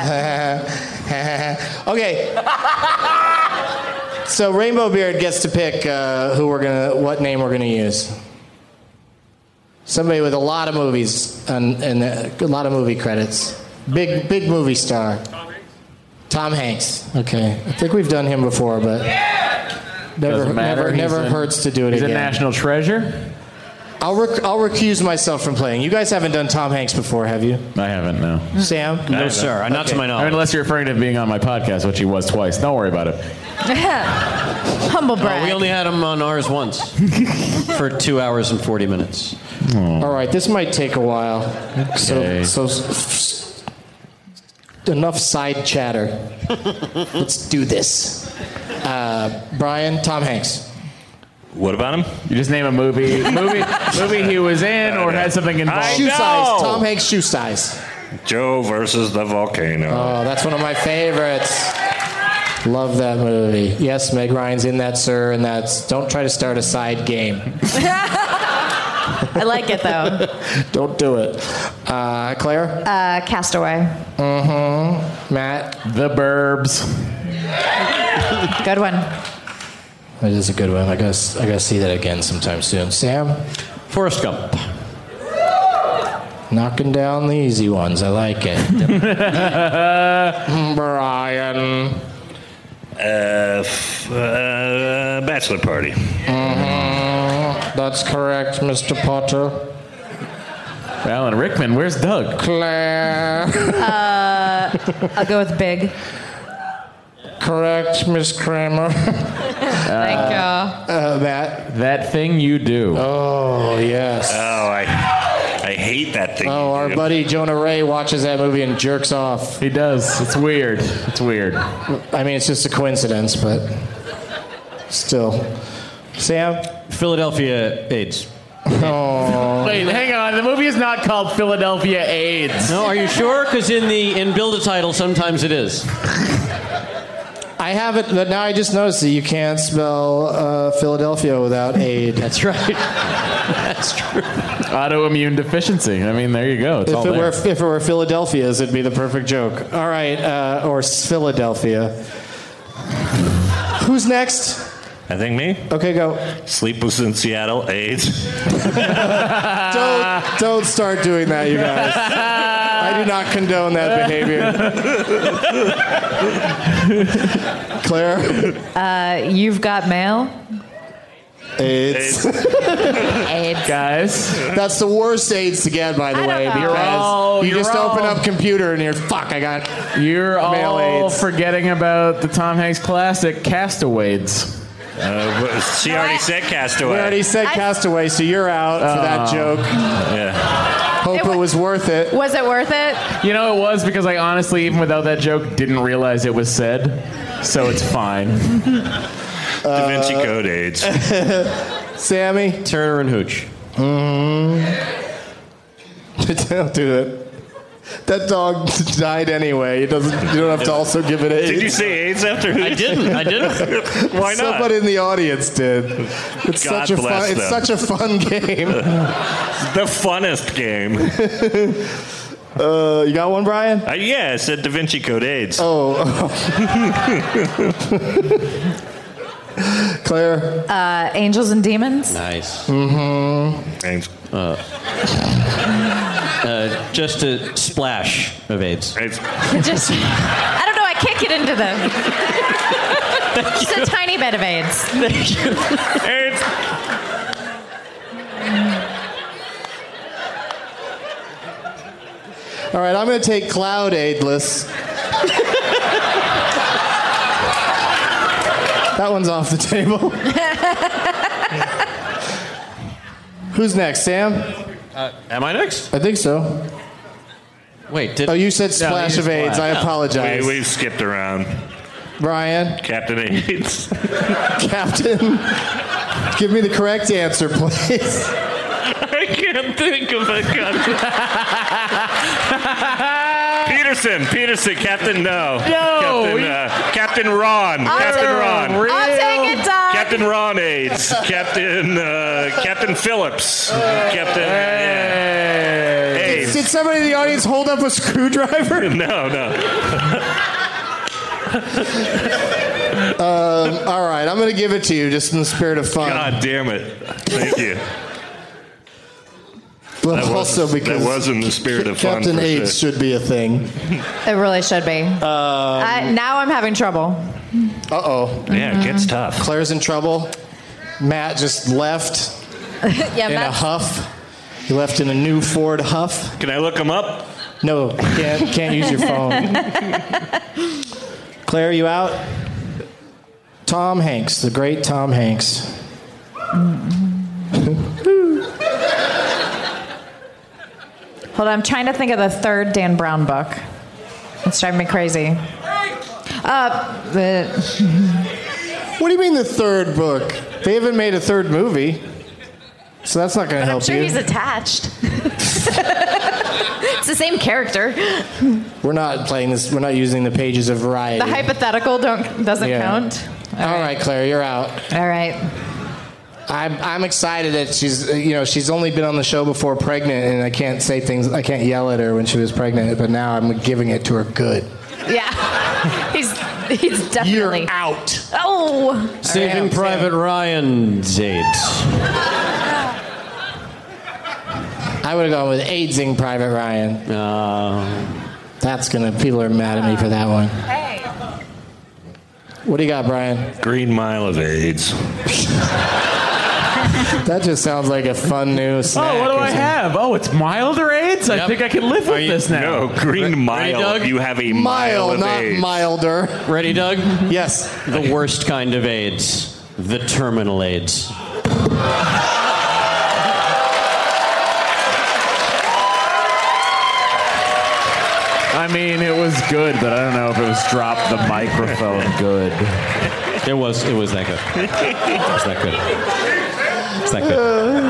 F: Okay. So Rainbow Beard gets to pick what name we're gonna use. Somebody with a lot of movies and a lot of movie credits. Big movie star. Tom Hanks. Okay. I think we've done him before, but
G: Doesn't matter.
F: never
G: He's
F: hurts to do it
G: He's
F: again.
G: a national treasure.
F: I'll recuse myself from playing. You guys haven't done Tom Hanks before, have you?
G: I haven't, no.
F: Sam?
H: No, sir. Not to my
G: I mean,
H: knowledge.
G: unless you're referring to being on my podcast, which he was twice. Don't worry about it.
J: Humble brag.
H: We only had him on ours once for 2 hours and 40 minutes.
F: All right, this might take a while.
G: Okay.
F: So enough side chatter. Let's do this. Brian, Tom Hanks.
I: What about him?
G: You just name a movie he was in or had something involved.
F: Shoe
I: know.
F: size. Tom Hanks shoe size.
I: Joe versus the volcano.
F: Oh, that's one of my favorites. Love that movie. Yes, Meg Ryan's in that, sir, and don't try to start a side game.
J: I like it, though.
F: Don't do it. Claire?
J: Castaway.
F: Matt?
G: The Burbs.
J: Good one.
F: That is a good one. I gotta see that again sometime soon. Sam?
H: Forrest Gump.
F: Knocking down the easy ones. I like it. Brian?
I: Bachelor Party.
F: That's correct, Mr. Potter.
G: Alan Rickman, where's Doug?
F: Claire?
J: I'll go with Big.
F: Correct, Miss Kramer.
J: Thank you.
F: Matt?
G: That Thing You Do.
F: Oh, yes.
I: Oh, I hate that thing.
F: Oh, our buddy Jonah Ray watches that movie and jerks off.
G: He does. It's weird. It's weird.
F: I mean, it's just a coincidence, but still. Sam?
H: Philadelphia AIDS.
F: Oh.
G: Wait, hang on. The movie is not called Philadelphia AIDS.
H: No, are you sure? Because in build a title, sometimes it is.
F: I have it, but now I just noticed that you can't spell Philadelphia without aid.
H: That's right. That's true.
G: Autoimmune deficiency. I mean, there you go. It's all
F: If it were Philadelphia's, it'd be the perfect joke. All right, or Philadelphia. Who's next?
I: I think me.
F: Okay, go.
I: Sleepless in Seattle, AIDS.
F: Don't start doing that, you guys. I do not condone that behavior. Claire?
J: You've Got Mail.
F: AIDS.
J: AIDS.
G: Guys.
F: That's the worst AIDS to get, by the way, because you just open up computer and you're, fuck, I got
G: You're
F: mail
G: all
F: AIDS.
G: forgetting about the Tom Hanks classic, Castaways.
I: She already said Castaway.
F: We already said Castaway, so you're out for that joke.
I: Yeah.
F: Hope it was worth it.
J: Was it worth it?
G: You know, it was because I honestly, even without that joke, didn't realize it was said. So it's fine.
I: Da Vinci Code AIDS.
F: Sammy?
H: Turner and Hooch.
F: Don't do it. That dog died anyway. You don't have to also give it AIDS.
I: Did you say AIDS after Hooch?
H: I didn't.
I: Why not?
F: Somebody in the audience did. It's
I: God
F: such a
I: bless
F: fun. It's
I: them.
F: such a fun game.
I: The funnest game.
F: You got one, Brian?
I: Yeah, I said Da Vinci Code AIDS.
F: Oh. Claire?
J: Angels and Demons.
H: Nice.
I: Thanks.
H: Just a splash of AIDS.
I: AIDS.
J: Just, I don't know. I can't get into them. Just a tiny bit of AIDS.
H: Thank you.
I: AIDS.
F: All right, I'm going to take Cloud Aidless. That one's off the table. Who's next, Sam?
H: Am I next?
F: I think so.
H: Wait,
F: Oh, you said Splash of AIDS. I apologize.
I: We've skipped around.
F: Brian?
I: Captain AIDS.
F: Captain? Give me the correct answer, please.
I: I can't think of it. Peterson, Captain No. Captain Ron. Captain Ron.
J: I'll take it, Doc.
I: Captain Ron AIDS. Captain Phillips. Captain AIDS.
F: Did somebody in the audience hold up a screwdriver?
I: No.
F: All right, I'm going to give it to you just in the spirit of fun.
I: God damn it. Thank you.
F: But also because
I: that was in the spirit of fun.
F: Captain AIDS should be a thing.
J: It really should be. Now I'm having trouble.
F: Uh-oh.
I: Yeah, it gets tough.
F: Claire's in trouble. Matt just left
J: Yeah,
F: in a huff. He left in a new Ford Huff.
I: Can I look him up?
F: No, can't use your phone. Claire, you out? Tom Hanks, the great Tom Hanks.
J: Hold on, I'm trying to think of the third Dan Brown book. It's driving me crazy.
F: What do you mean the third book? They haven't made a third movie, so that's not going to help
J: I'm sure
F: you.
J: he's attached. It's the same character.
F: We're not playing this. We're not using the pages of Variety.
J: The hypothetical doesn't count.
F: All right, Claire, you're out.
J: All right.
F: I'm excited that she's only been on the show before pregnant, and I can't say things. I can't yell at her when she was pregnant, but now I'm giving it to her good.
J: Yeah. He's definitely...
F: You're out.
J: Oh!
H: Saving Private Ryan's AIDS.
F: I would have gone with AIDSing Private Ryan. People are mad at me for that one.
J: Hey.
F: What do you got, Brian?
I: Green Mile of AIDS.
F: That just sounds like a fun new snack.
G: Oh, what do I have? Oh, it's milder AIDS? I think I can live with this now.
I: No, Green Mile.
H: Doug?
I: You have a mile of
F: not
I: AIDS.
F: milder.
H: Ready, Doug?
F: Yes.
H: The worst kind of AIDS. The terminal AIDS.
G: I mean, it was good, but I don't know if it was drop the microphone good.
H: It was that good. It was that good. It's that good.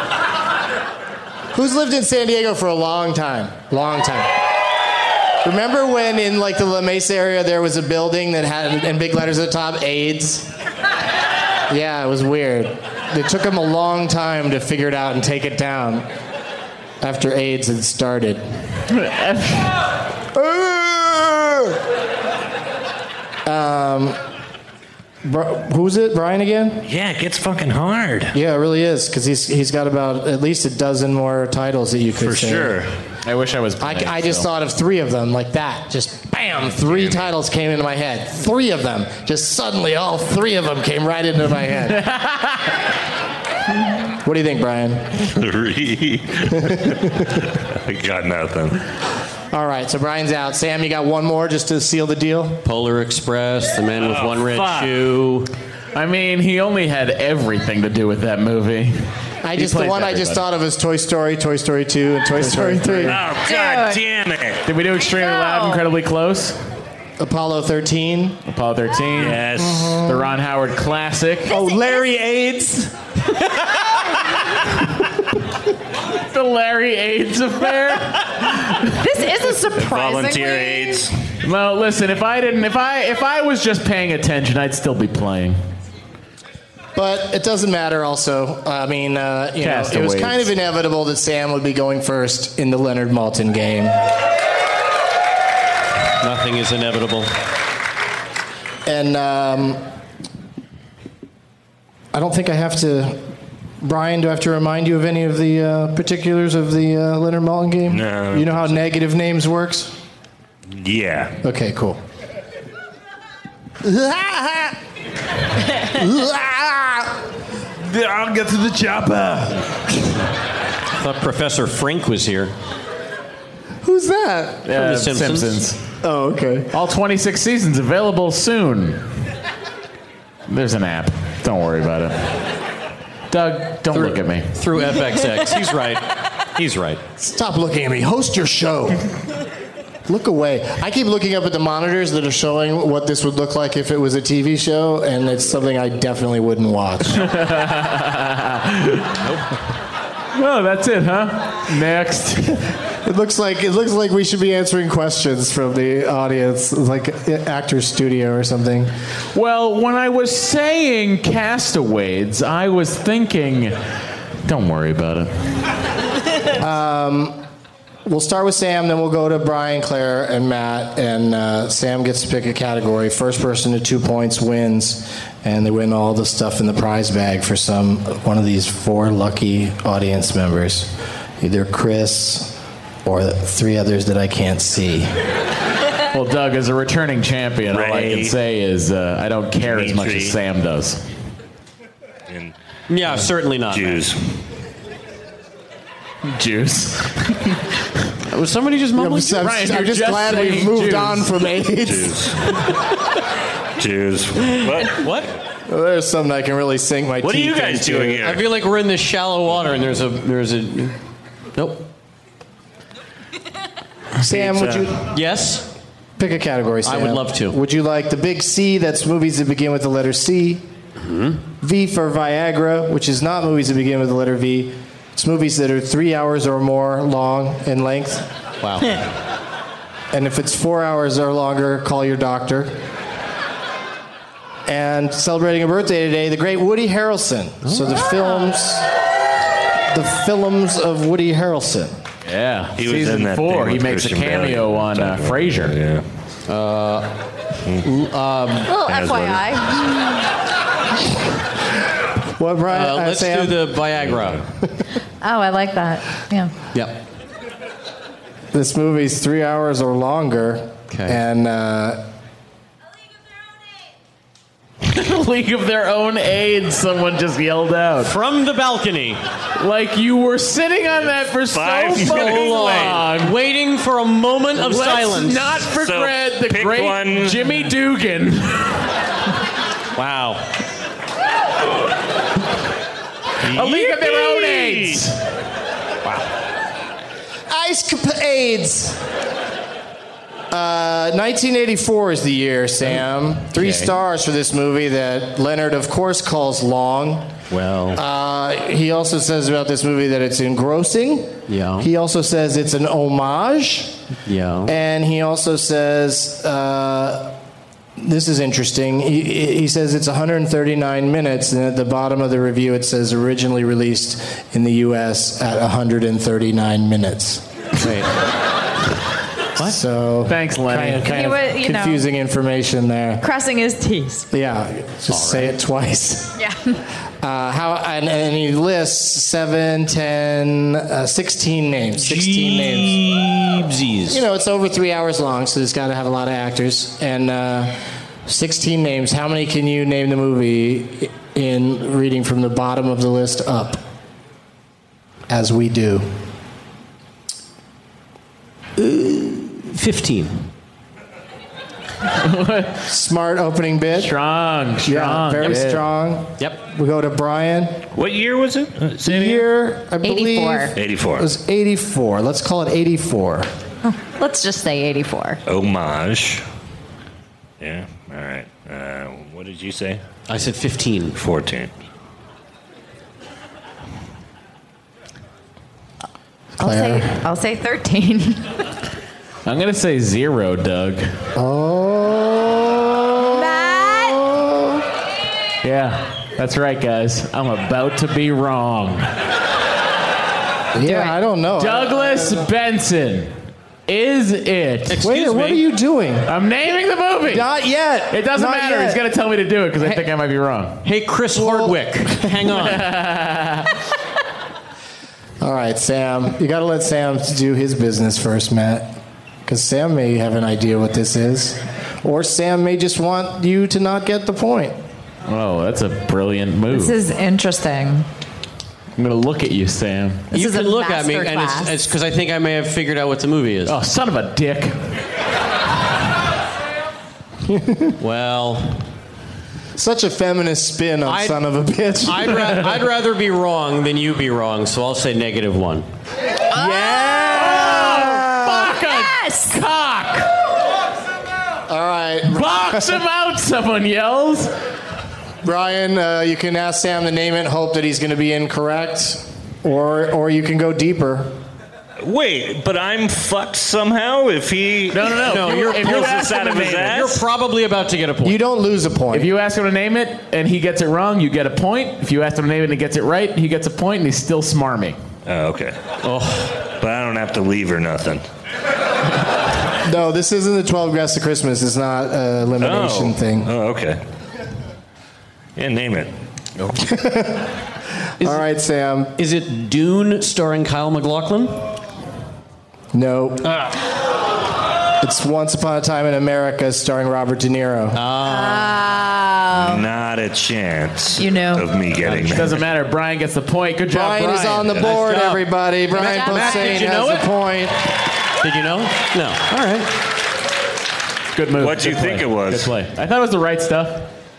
F: Who's lived in San Diego for a long time? Long time. Remember when in like the La Mesa area there was a building that had in big letters at the top, AIDS? Yeah, it was weird. It took them a long time to figure it out and take it down after AIDS had started. Who's it? Brian again?
I: Yeah, it gets fucking hard.
F: Yeah, it really is, because he's got about at least a dozen more titles that you could
I: For
F: say.
I: sure.
G: I wish I was.
F: I just thought of 3 of them like that. Just bam, 3 titles came into my head. 3 of them. Just suddenly, all 3 of them came right into my head. What do you think, Brian?
I: 3. I got nothing.
F: All right, so Brian's out. Sam, you got one more just to seal the deal?
H: Polar Express, The Man with One Red Shoe.
G: I mean, he only had everything to do with that movie.
F: I just thought of is Toy Story, Toy Story 2, and Toy Story 3.
I: Oh, God damn it.
G: Did we do Extremely Loud, Incredibly Close?
F: Apollo 13.
G: Apollo 13.
I: Yes.
G: The Ron Howard classic.
F: Oh, Larry AIDS.
G: The Larry AIDS affair.
J: This is a surprisingly...
I: Volunteer AIDS.
G: Well, listen, if I was just paying attention, I'd still be playing.
F: But it doesn't matter also. I mean, it was kind of inevitable that Sam would be going first in the Leonard Maltin game.
H: Nothing is inevitable.
F: And I don't think I have to... Brian, do I have to remind you of any of the particulars of the Leonard Maltin game?
I: No.
F: You know how negative names works?
I: Yeah.
F: Okay, cool.
G: I'll get to the chopper.
H: I thought Professor Frink was here.
F: Who's that?
H: From The Simpsons.
F: Oh, okay.
G: All 26 seasons available soon. There's an app. Don't worry about it. Doug, don't look at me.
H: Through FXX. He's right. He's right.
F: Stop looking at me. Host your show. Look away. I keep looking up at the monitors that are showing what this would look like if it was a TV show, and it's something I definitely wouldn't watch.
G: Oh, that's it, huh? Next.
F: It looks like we should be answering questions from the audience, like Actors Studio or something.
G: Well, when I was saying Castaways, I was thinking, don't worry about it.
F: We'll start with Sam, then we'll go to Brian, Claire, and Matt, and Sam gets to pick a category. First person to 2 points wins, and they win all the stuff in the prize bag for one of these 4 lucky audience members. Either Chris or the 3 others that I can't see.
G: Well, Doug, as a returning champion, all I can say is I don't care as much as Sam does.
H: Yeah, certainly not.
I: Jews.
H: Was somebody just mumbling?
F: I'm just glad we've moved on from AIDS.
I: Jews.
H: What?
F: Well, there's something I can really sink my teeth into.
I: What are you guys doing here?
H: I feel like we're in this shallow water and there's a nope.
F: Sam, would you
H: Yes?
F: pick a category, Sam?
H: I would love to.
F: Would you like the big C, that's movies that begin with the letter C?
H: Mm-hmm.
F: V for Viagra, which is not movies that begin with the letter V. It's movies that are 3 hours or more long in length.
H: Wow.
F: And if it's 4 hours or longer, call your doctor. And celebrating a birthday today, the great Woody Harrelson. So the films of Woody Harrelson.
G: Yeah,
I: He was
G: season
I: in that
G: 4.
I: thing
G: He
I: with
G: makes
I: Christian
G: a cameo
I: Bale.
G: on Frasier.
I: Yeah.
J: Little FYI.
F: What, Brian?
H: Let's
F: Sam?
H: do the Viagra.
J: Oh, I like that. Yeah.
H: Yep.
F: This movie's 3 hours or longer.
H: Okay.
F: And
G: League of Their Own AIDS, someone just yelled out.
H: From the balcony.
G: Like you were sitting on that for so
I: 5
G: fucking
I: minutes
G: long.
H: Waiting for a moment of
G: Let's
H: silence.
G: not forget
I: So,
G: the
I: pick
G: great
I: one.
G: Jimmy Dugan.
H: Wow.
G: A League of Their Own AIDS.
F: Ice Capades. 1984 is the year, Sam. 3 stars for this movie that Leonard, of course, calls long.
H: Well.
F: He also says about this movie that it's engrossing.
H: Yeah.
F: He also says it's an homage.
H: Yeah.
F: And he also says, this is interesting, he says it's 139 minutes, and at the bottom of the review it says originally released in the U.S. at 139 minutes.
H: Wait.
F: What? So
G: Thanks, Lenny.
F: kind
J: He
F: of
J: was, you know,
F: confusing information there.
J: Crossing his T's.
F: Yeah, just say it twice.
J: Yeah.
F: And he lists 7, 10, 16 names. 16 names. You know, it's over 3 hours long, so it's got to have a lot of actors. And 16 names. How many can you name the movie in reading from the bottom of the list up? As we do.
H: 15.
F: Smart opening bid.
G: Strong.
F: Yeah, very
G: bid.
F: strong.
H: Yep.
F: We go to Brian.
I: What year was it? Say it again.
F: Year, I believe,
J: 84.
I: 84.
F: it was 84. Let's call it 84.
J: Let's just say 84.
I: Homage. Yeah. All right. What did you say?
H: I said 15.
I: 14.
J: I'll say 13.
G: I'm going to say 0, Doug.
F: Oh.
J: Matt.
G: Yeah, that's right, guys. I'm about to be wrong.
F: Yeah, I don't know.
G: Douglas Benson. Is it?
F: Wait, what are you doing?
G: I'm naming the movie.
F: Not yet.
G: It doesn't
F: Not
G: matter.
F: yet.
G: He's going to tell me to do it because I think I might be wrong.
H: Hey, Chris Hardwick. Hang on.
F: All right, Sam. You got to let Sam do his business first, Matt. Because Sam may have an idea what this is. Or Sam may just want you to not get the point.
G: Oh, that's a brilliant move.
J: This is interesting.
G: I'm going to look at you, Sam.
J: This
H: You
J: is
H: can
J: a
H: look at me, and
J: masterclass.
H: it's because I think I may have figured out what the movie is.
G: Oh, son of a dick.
H: Well,
F: Such a feminist spin on son of a bitch.
H: I'd rather be wrong than you be wrong, so I'll say -1.
G: Fuck a
J: Yes!
G: cock.
F: All right.
G: Box him out, someone yells.
F: Brian, you can ask Sam to name it, hope that he's going to be incorrect. Or you can go deeper.
I: Wait, but I'm fucked somehow if he...
G: No.
H: No,
G: If
H: you're
G: you
I: pulls
G: ask
I: this out
G: him
I: of
G: to
I: his
G: name it-
I: ass?
H: You're probably about to get a point.
F: You don't lose a point.
G: If you ask him to name it and he gets it wrong, you get a point. If you ask him to name it and he gets it right, he gets a point and he's still smarmy.
I: Oh, okay. But I don't have to leave or nothing.
F: No, this isn't the 12 Guests of Christmas. It's not an elimination thing.
I: Oh, okay. Yeah, name it.
F: All right, Sam.
H: Is it Dune starring Kyle MacLachlan?
F: No. It's Once Upon a Time in America starring Robert De Niro.
I: Not a chance
J: You know.
I: of me getting that.
G: Doesn't matter. Brian gets the point. Good job,
F: Brian
G: Brian.
F: is on the
H: Nice
F: board,
H: job.
F: everybody. Brian
H: Matt,
F: Posehn
H: did you
F: has
H: know
F: the
H: it?
F: point.
H: Did you know? No. All right.
G: Good move.
I: What'd you
G: Good
I: think
G: play.
I: it was?
G: Good play. I thought it was the right stuff.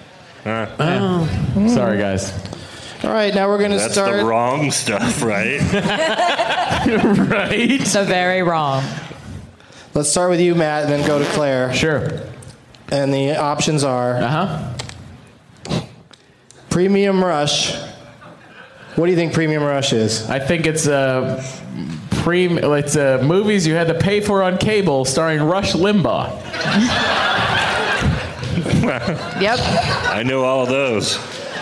G: Sorry, guys.
F: All right, now we're going to
I: That's
F: start.
I: the wrong stuff, right?
G: Right?
J: So very wrong.
F: Let's start with you, Matt, and then go to Claire.
G: Sure.
F: And the options are
G: Uh-huh.
F: Premium Rush. What do you think Premium Rush is?
G: I think it's movies you had to pay for on cable starring Rush Limbaugh.
J: Yep.
I: I know all of those.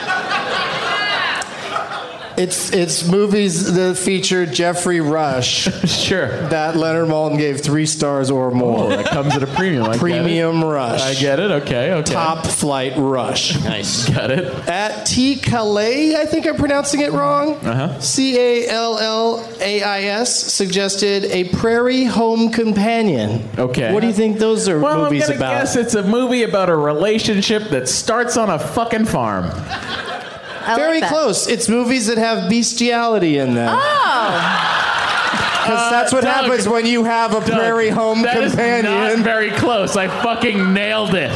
F: It's movies that feature Jeffrey Rush.
G: Sure.
F: That Leonard Maltin gave 3 stars or more.
G: That comes at a premium.
F: Premium Rush.
G: I get it. Okay.
F: Top Flight Rush.
H: Nice.
G: Got it.
F: At T. Calais, I think I'm pronouncing it wrong.
G: Uh-huh.
F: Callais suggested A Prairie Home Companion.
G: Okay.
F: What do you think those are movies
G: I'm gonna
F: about?
G: guess it's a movie about a relationship that starts on a fucking farm.
F: Very close. It's movies that have bestiality in them. Because that's what
G: Doug,
F: happens when you have a Prairie Home Companion.
G: That is not very close. I fucking nailed it.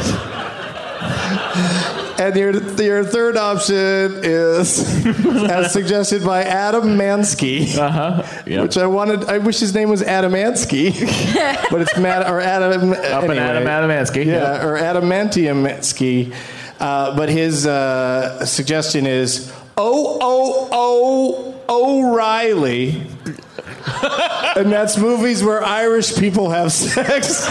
F: And your third option is, as suggested by Adam Mansky,
G: Yep.
F: which I wish his name was Adamansky, but it's Adam.
G: Up and Adam Adamansky.
F: Yeah, or Adamantiumsky. But his suggestion is O'Reilly. And that's movies where Irish people have sex.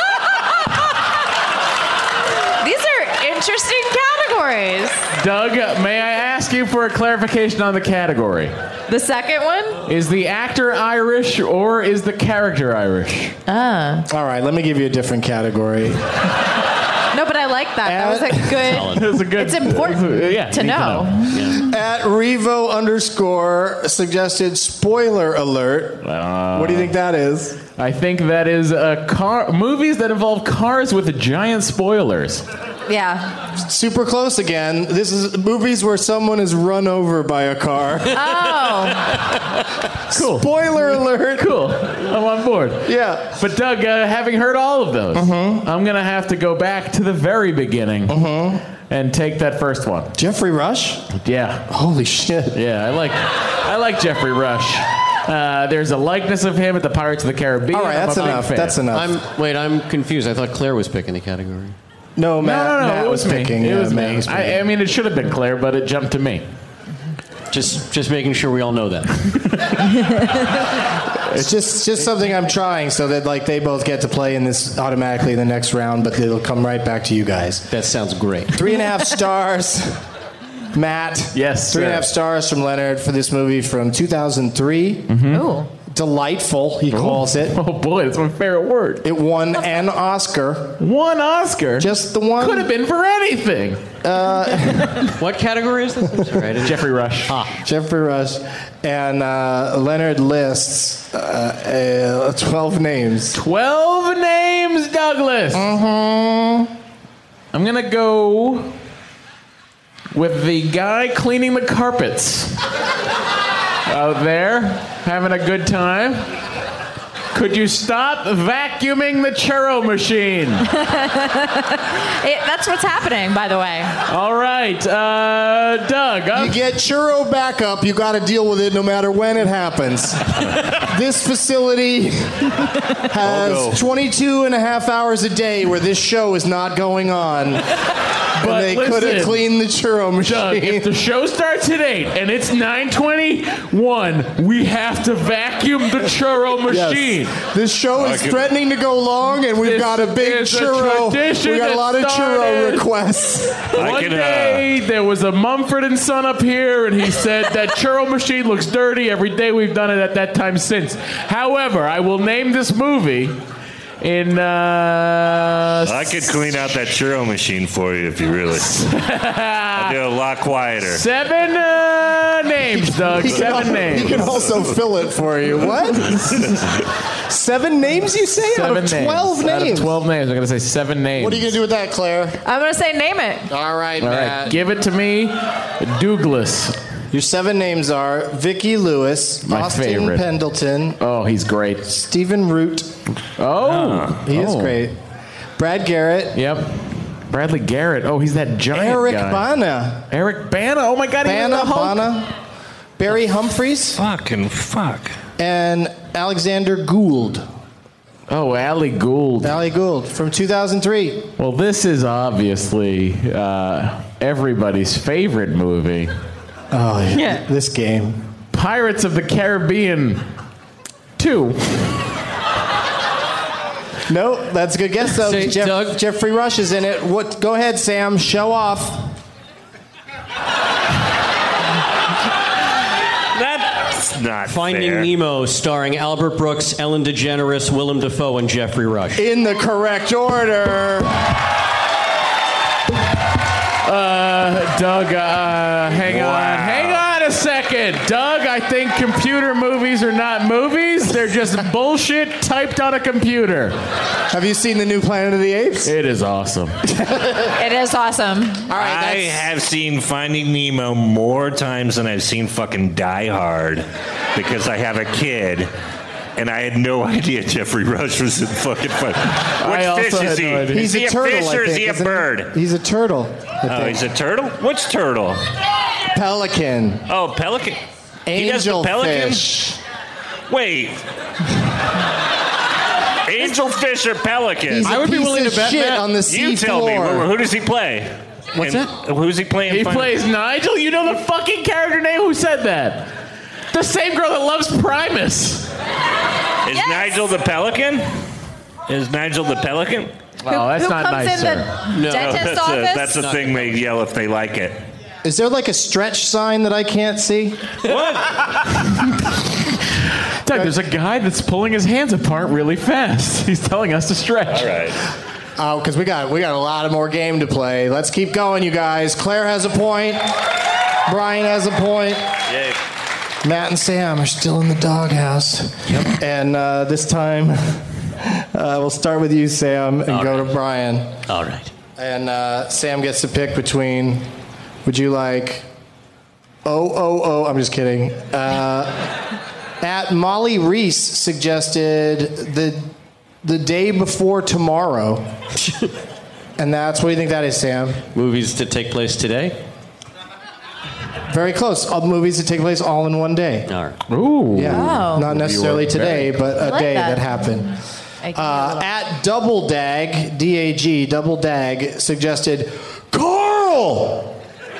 J: These are interesting categories.
G: Doug, may I ask you for a clarification on the category?
J: The second one?
G: Is the actor Irish or is the character Irish?
F: All right, let me give you a different category.
J: No, but I like that. That was a good. It's important to know.
F: At Revo _ suggested spoiler alert. What do you think that is?
G: I think that is movies that involve cars with giant spoilers.
J: Yeah.
F: Super close again. This is movies where someone is run over by a car.
J: Oh.
G: Cool.
F: Spoiler alert.
G: Cool. I'm on board.
F: Yeah.
G: But Doug, having heard all of those, I'm going to have to go back to the very beginning and take that first one.
F: Jeffrey Rush?
G: Yeah.
F: Holy shit.
G: Yeah, I like Jeffrey Rush. There's a likeness of him at the Pirates of the Caribbean.
F: All right, that's enough. That's enough.
H: I'm confused. I thought Claire was picking the category.
F: No, Matt
G: it was me.
F: picking.
G: It was
F: Matt
G: me.
F: was picking.
G: I mean, it should have been Claire, but it jumped to me.
H: Just making sure we all know that.
F: It's just something I'm trying so that like they both get to play in this automatically in the next round, but it'll come right back to you guys.
H: That sounds great.
F: 3.5 stars. Matt.
G: Yes.
F: 3.5 stars from Leonard for this movie from 2003.
J: Ooh.
F: Delightful, he calls it.
G: Oh boy, that's my favorite word.
F: It won an Oscar.
G: One Oscar?
F: Just the one.
G: Could have been for anything.
H: What category is this?
G: Jeffrey Rush.
F: Jeffrey Rush. And Leonard lists 12 names.
G: 12 names, Douglas. I'm going to go with the guy cleaning the carpets out there, having a good time. Could you stop vacuuming the churro machine?
J: That's what's happening, by the way.
G: All right, Doug.
F: You get churro backup, you got to deal with it no matter when it happens. This facility has 22 and a half hours a day where this show is not going on.
G: But
F: they
G: listen,
F: couldn't clean the churro machine.
G: Doug, if the show starts at 8 and it's 9:21, we have to vacuum the churro machine.
F: Yes. This show is threatening to go long, and we've got a big churro. We got a lot of churro requests.
G: One day there was a Mumford and Son up here, and he said that churro machine looks dirty. Every day we've done it at that time since. However, I will name this movie.
I: I could clean out that churro machine for you if you really. I'll do it a lot quieter.
G: 7 names, Doug. 7 names.
F: He can also fill it for you. What? 7 names, you say?
G: 7
F: out of 12 names?
G: Out of 12 names. I'm going to say 7 names.
F: What are you going to do with that, Claire?
J: I'm going to say name it.
F: All right,
G: All
F: Matt.
G: right, give it to me, Douglas.
F: Your 7 names are Vicki Lewis,
G: My
F: Austin
G: favorite.
F: Pendleton,
G: Oh, he's great.
F: Stephen Root.
G: Oh.
F: He is great. Brad Garrett.
G: Yep. Bradley Garrett. Oh, he's that giant
F: Eric
G: guy.
F: Bana.
G: Eric Bana. Oh, my God. He was in the Hulk.
F: Bana. Barry Humphries.
I: Fucking fuck.
F: And Alexander Gould.
G: Oh, Ali Gould.
F: Ali Gould from 2003.
G: Well, this is obviously everybody's favorite movie.
F: Oh, yeah. This game.
G: Pirates of the Caribbean 2.
F: Nope, that's a good guess though.
H: Say, Doug.
F: Jeffrey Rush is in it. What? Go ahead, Sam. Show off.
I: That's not
H: Finding
I: fair.
H: Nemo, starring Albert Brooks, Ellen DeGeneres, Willem Dafoe, and Jeffrey Rush.
F: In the correct order.
G: Doug, hang on a second. Doug, I think computer movies are not movies. They're just bullshit typed on a computer.
F: Have you seen the new Planet of the Apes?
G: It is awesome.
J: It is awesome.
F: All right,
I: I have seen Finding Nemo more times than I've seen fucking Die Hard because I have a kid. And I had no idea Jeffrey Rush was in fucking fun. What fish is he?
F: He's
I: Is he
F: a turtle,
I: fish or
F: I
I: is
F: think,
I: he a
F: isn't
I: bird?
F: He's a turtle.
I: Oh, he's a turtle? Which turtle?
F: Pelican.
I: Oh, pelican. He does the
F: Angel
I: pelican?
F: fish.
I: Wait. Angel fish or pelican?
F: He's a piece of shit on the sea
I: You tell me.
F: floor.
I: Who does he play?
H: What's that?
I: Who's he playing?
G: He plays Nigel? You know the fucking character name? Who said that? The same girl that loves Primus.
I: Is Nigel the pelican? Is Nigel the pelican?
G: Oh, that's
J: Who
G: not
J: comes
G: nice,
J: in the
G: sir.
J: dentist office?
I: That's a thing they yell if they like it.
F: Is there like a stretch sign that I can't see?
I: What?
G: Doug, there's a guy that's pulling his hands apart really fast. He's telling us to stretch.
I: All right.
F: Oh, because we got a lot of more game to play. Let's keep going, you guys. Claire has a point. Brian has a point.
I: Yay.
F: Matt and Sam are still in the doghouse. Yep. And this time, we'll start with you, Sam, and go to Brian.
H: All right.
F: And Sam gets to pick between, would you like, I'm just kidding. At Molly Reese suggested the day before tomorrow. And that's, what do you think that is, Sam?
H: Movies that take place today?
F: Very close. All movies that take place all in one day.
H: All right.
G: Ooh.
F: Yeah.
J: Oh.
F: Not necessarily today, but a
J: like
F: day
J: that.
F: that happened.
J: I can
F: At Double Dag, D-A-G, Double Dag, suggested, Carl!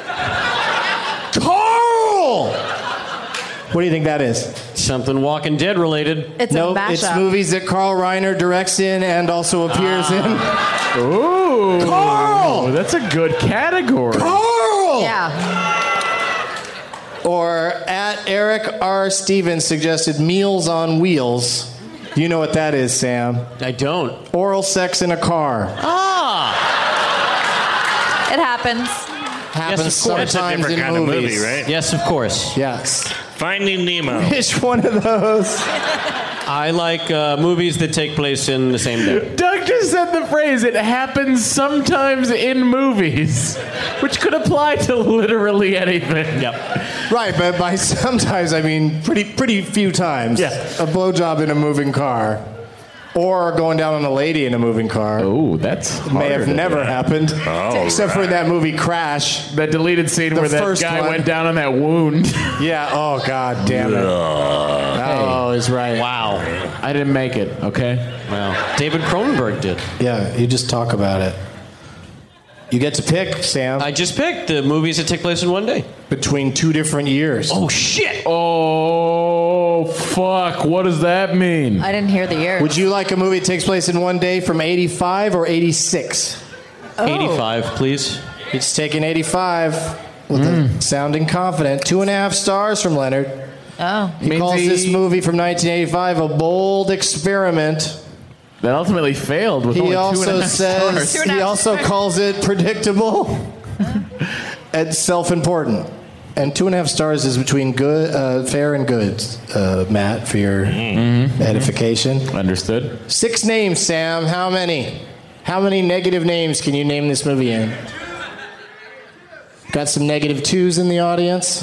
F: Carl! What do you think that is?
H: Something Walking Dead related.
J: It's
F: Nope,
J: a mashup.
F: it's movies that Carl Reiner directs in and also appears in.
G: Ooh.
F: Carl!
G: That's a good category.
F: Carl!
J: Yeah.
F: Or at Eric R. Stevens suggested Meals on Wheels. You know what that is, Sam?
H: I don't.
F: Oral sex in a car.
H: Ah!
J: It happens.
F: Happens
H: Yes, of course.
F: sometimes
I: That's a different
F: in
I: kind of
F: movies.
I: movie, right?
H: Yes, of course.
F: Yes.
I: Finding Nemo.
F: Which one of those?
H: I like movies that take place in the same day.
G: Doug just said the phrase, it happens sometimes in movies, which could apply to literally anything.
H: Yep.
F: Right, but by sometimes I mean pretty few times.
G: Yeah.
F: A blowjob in a moving car. Or going down on a lady in a moving car.
G: Oh, that's
F: May have
G: harder.
F: never happened.
I: Oh,
F: Except for that movie Crash.
G: That deleted scene
F: The
G: where that
F: first
G: guy
F: one.
G: went down on that wound.
F: Yeah, oh god damn it. Oh, he's right.
H: Wow.
G: I didn't make it, okay?
H: Well, David Cronenberg did.
F: Yeah, you just talk about it. You get to pick, Sam,
H: I just picked the movies that take place in one day.
F: between two different years.
H: Oh, shit!
G: Oh, fuck. What does that mean?
J: I didn't hear the year.
F: Would you like a movie that takes place in one day from 85 or 86?
H: 85, please.
F: It's taking 85 with a sounding confident. 2.5 stars from Leonard.
J: Oh.
F: He
G: Means
F: calls
G: he-
F: this movie from 1985 a bold experiment.
G: That ultimately failed with
F: He
G: only
F: also
G: 2.5
F: says
G: stars.
F: he also calls it predictable and self-important. And 2.5 stars is between good, fair and good, Matt, for your edification.
G: Understood.
F: 6 names, Sam. How many? How many negative names can you name this movie in? Got some -2s in the audience?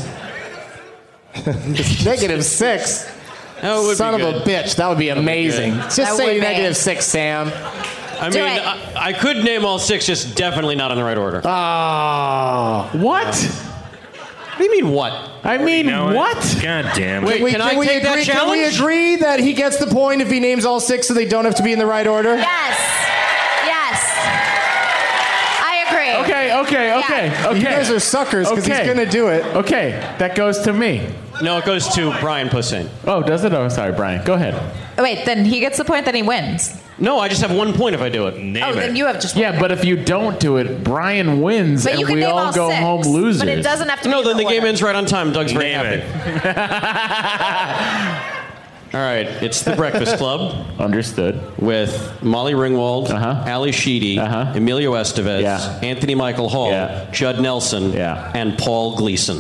F: -6.
H: Oh, it would
F: Son
H: be
F: of a
H: good.
F: bitch. That would be amazing.
J: That
F: Just say
J: would be.
F: -6, Sam.
H: I
J: Do
H: mean,
J: it.
H: I could name all 6, just definitely not in the right order.
F: Oh.
G: What?
H: What do you mean, what?
G: I mean,
I: Know it?
G: what?
I: God damn it.
H: Wait, can I take that
F: Can we
H: challenge?
F: agree that he gets the point if he names all 6 so they don't have to be in the right order?
J: Yes. Yes. I agree.
G: Okay.
F: You guys are suckers because he's
G: Okay.
F: going to do it.
G: Okay, that goes to me.
H: No, it goes to Brian Posehn.
G: Oh, does it? Oh, sorry, Brian. Go ahead.
J: Oh, wait, then he gets the point, then he wins.
H: No, I just have 1 point if I do it.
J: Then you have just 1
G: Yeah,
J: point.
G: but if you don't do it, Brian wins,
J: But you
G: and
J: can
G: we
J: name
G: all go
J: 6,
G: home losers.
J: But it doesn't have to
H: No,
J: be
H: then the game
J: order.
H: ends right on time. Doug's very
I: Name
H: happy.
I: it.
H: All right, it's The Breakfast Club
G: Understood.
H: with Molly Ringwald, Ali Sheedy, Emilio Estevez,
G: Yeah.
H: Anthony Michael Hall,
G: Yeah.
H: Judd Nelson,
G: Yeah.
H: and Paul Gleason.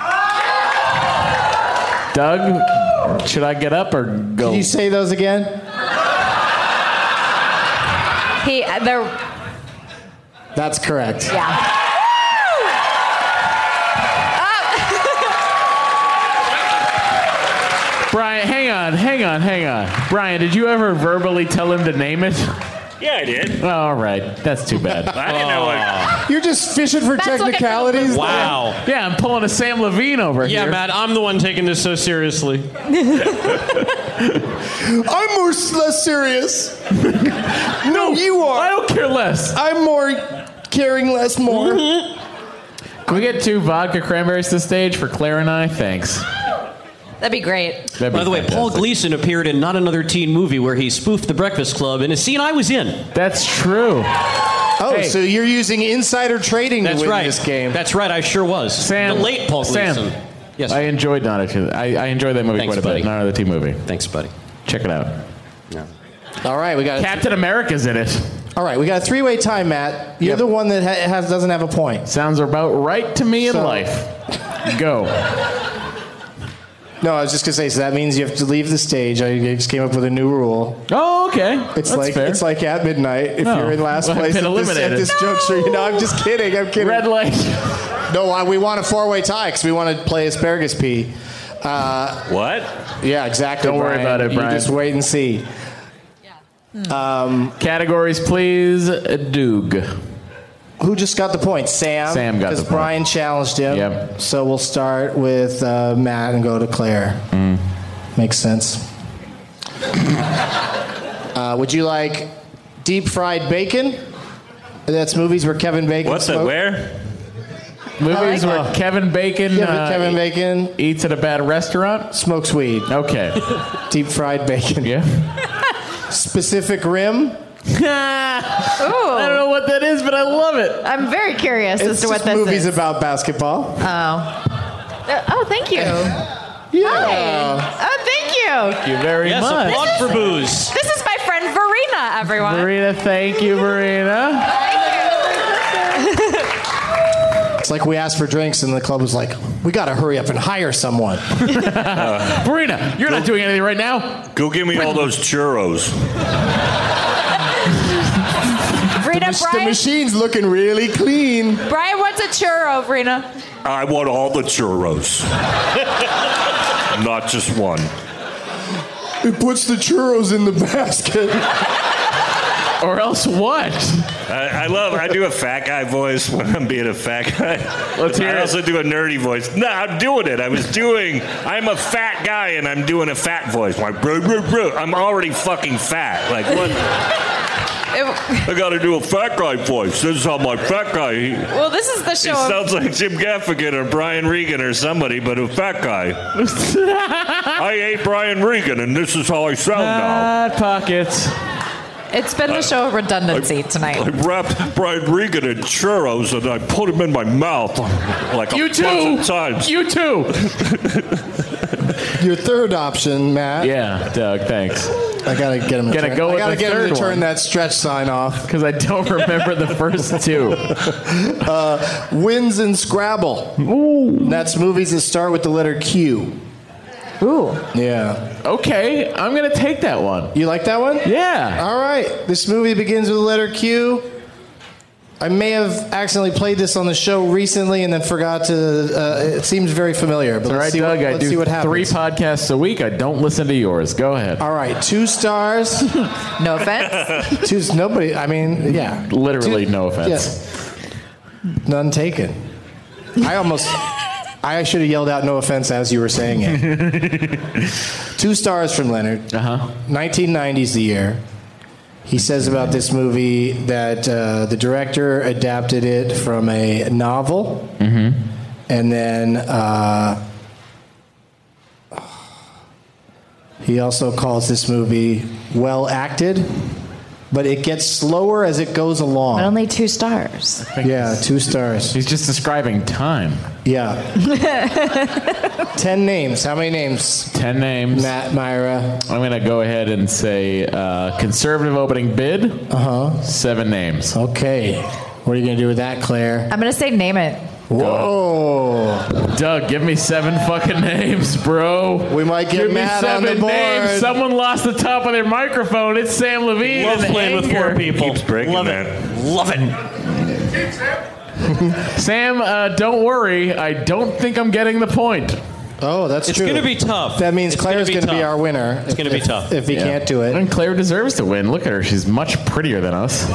G: Doug, should I get up or go?
F: Can you say those again?
J: They're,
F: That's correct.
J: yeah.
G: Brian, hang on. Brian, did you ever verbally tell him to name it?
I: Yeah, I did.
G: Oh, all right. That's too bad.
I: I didn't know what.
F: You're just fishing for
J: That's what
F: technicalities.
H: Wow.
G: Yeah, I'm pulling a Sam Levine over
H: Yeah,
G: here.
H: Matt, I'm the one taking this so seriously.
F: I'm less serious. No, you are.
G: I don't care less.
F: I'm more caring less more.
G: Can we get 2 vodka cranberries to the stage for Claire and I? Thanks.
J: That'd be great.
G: That'd be
H: By the way, Paul
G: fantastic.
H: Gleason appeared in Not Another Teen Movie where he spoofed The Breakfast Club in a scene I was in.
G: That's true.
F: Oh,
G: Hey.
F: so you're using insider trading
H: That's
F: to win
H: right.
F: this game.
H: That's right, I sure was.
G: Sam.
H: The late Paul Gleason.
G: Sam.
H: Yes.
G: I enjoyed Not Another. I enjoyed that movie
H: Thanks,
G: quite a
H: buddy.
G: bit. Not Another Teen movie.
H: Thanks, buddy.
G: Check it out.
F: All right, we got
G: Captain America's in it.
F: All right, we got a 3-way tie, Matt. You're the one that doesn't have a point.
G: Sounds about right to me in
F: So-
G: life. Go.
F: No, I was just gonna say. So that means you have to leave the stage. I just came up with a new rule.
G: Oh, okay.
F: It's
G: That's
F: like
G: fair.
F: it's like at midnight. If
G: No.
F: you're in last
G: I've
F: place
G: been
F: at
G: eliminated.
F: this juncture, I'm just kidding. I'm kidding.
G: Red light.
F: No, we want a 4-way tie because we want to play asparagus pea.
I: What?
F: Yeah, exactly.
G: Don't worry about it, Brian.
F: You just wait and see.
G: Categories, please. Doug.
F: Who just got the point? Sam.
G: Sam got the
F: Because
G: point.
F: Brian challenged him.
G: Yep.
F: So we'll start with Matt and go to Claire. Makes sense. Would you like deep fried bacon? That's movies where Kevin Bacon.
I: What's it? Where?
G: Movies
F: I like
G: where
F: that.
G: Kevin Bacon
F: Kevin Bacon
G: eats at a bad restaurant?
F: smokes weed.
G: Okay.
F: Deep fried bacon.
G: Yeah.
F: Specific rim.
G: I don't know what that is, but I love it.
J: I'm very curious as
F: It's
J: to what
F: just
J: this
F: movies
J: is.
F: about basketball.
J: Oh, thank you.
F: Yeah.
J: Hi. Oh, thank you.
G: Thank you very
H: Yes,
G: much.
H: applaud for booze.
J: This is my friend Verena, everyone.
G: Marina, thank you, Marina.
F: It's like we asked for drinks and the club was like, we got to hurry up and hire someone.
G: Marina, you're not doing anything right now.
I: Go give me all those churros.
J: Verena,
F: The
J: Brian,
F: machine's looking really clean.
J: Brian wants a churro, Verena.
I: I want all the churros. Not just one.
F: It puts the churros in the basket.
G: Or else what?
I: I do a fat guy voice when I'm being a fat guy.
G: Let's hear
I: I
G: it.
I: also do a nerdy voice. No, I'm doing it. I'm a fat guy and I'm doing a fat voice. Like, bro, bro, bro. I'm already fucking fat. Like, what? I gotta do a fat guy voice. This is how my fat guy.
J: Well, this is the
I: He
J: show.
I: sounds like Jim Gaffigan or Brian Regan or somebody, but a fat guy. I ate Brian Regan, and this is how I sound now.
G: Hot pockets.
J: It's been the show of redundancy
I: I
J: tonight.
I: wrapped Brian Regan in churros, and I put him in my mouth like a
G: You
I: bunch
G: too.
I: of times.
G: You too.
F: Your third option, Matt.
G: Yeah, Doug, thanks.
F: I gotta get him.
G: Gotta go
F: I
G: with
F: gotta
G: the
F: get him
G: third
F: to turn
G: one.
F: that stretch sign off.
G: Because I don't remember the first two.
F: Wins and Scrabble. Ooh. That's movies that start with the letter Q.
J: Ooh.
F: Yeah.
G: Okay, I'm going to take that one.
F: You like that one?
G: Yeah.
F: All right. This movie begins with the letter Q. I may have accidentally played this on the show recently and then forgot to. It seems very familiar. But
G: All right,
F: let's see
G: Doug,
F: what,
G: I
F: let's see
G: do
F: what happens.
G: 3 podcasts a week. I don't listen to yours. Go ahead.
F: All right, 2 stars.
J: No offense.
F: Nobody. I mean, yeah.
G: Literally, no offense.
F: Yes. None taken. I should have yelled out "no offense" as you were saying it. 2 stars from Leonard. 1990's the year. He says about this movie that the director adapted it from a novel, and then He also calls this movie well acted, but it gets slower as it goes along.
J: But only 2 stars.
F: Yeah, 2 stars.
G: He's just describing time.
F: Yeah. 10 names. How many names?
G: 10 names.
F: Matt, Myra.
G: I'm going to go ahead and say conservative opening bid. 7 names.
F: Okay. What are you going to do with that, Claire?
J: I'm going to say name it.
F: Whoa.
G: Doug, give me 7 fucking names, bro.
F: We might get
G: give
F: Matt
G: me 7
F: on the board.
G: names. Someone lost the top of their microphone. It's Sam Levine.
K: Love playing with 4 people.
I: Keeps breaking,
K: Love
I: man.
K: it. Love it.
G: Sam, don't worry. I don't think I'm getting the point.
F: Oh, that's
K: It's
F: true.
K: going to be tough.
F: That means Claire's going to be
K: tough.
F: our winner.
K: It's going to be tough.
F: If he can't do it.
G: And Claire deserves to win. Look at her. She's much prettier than us.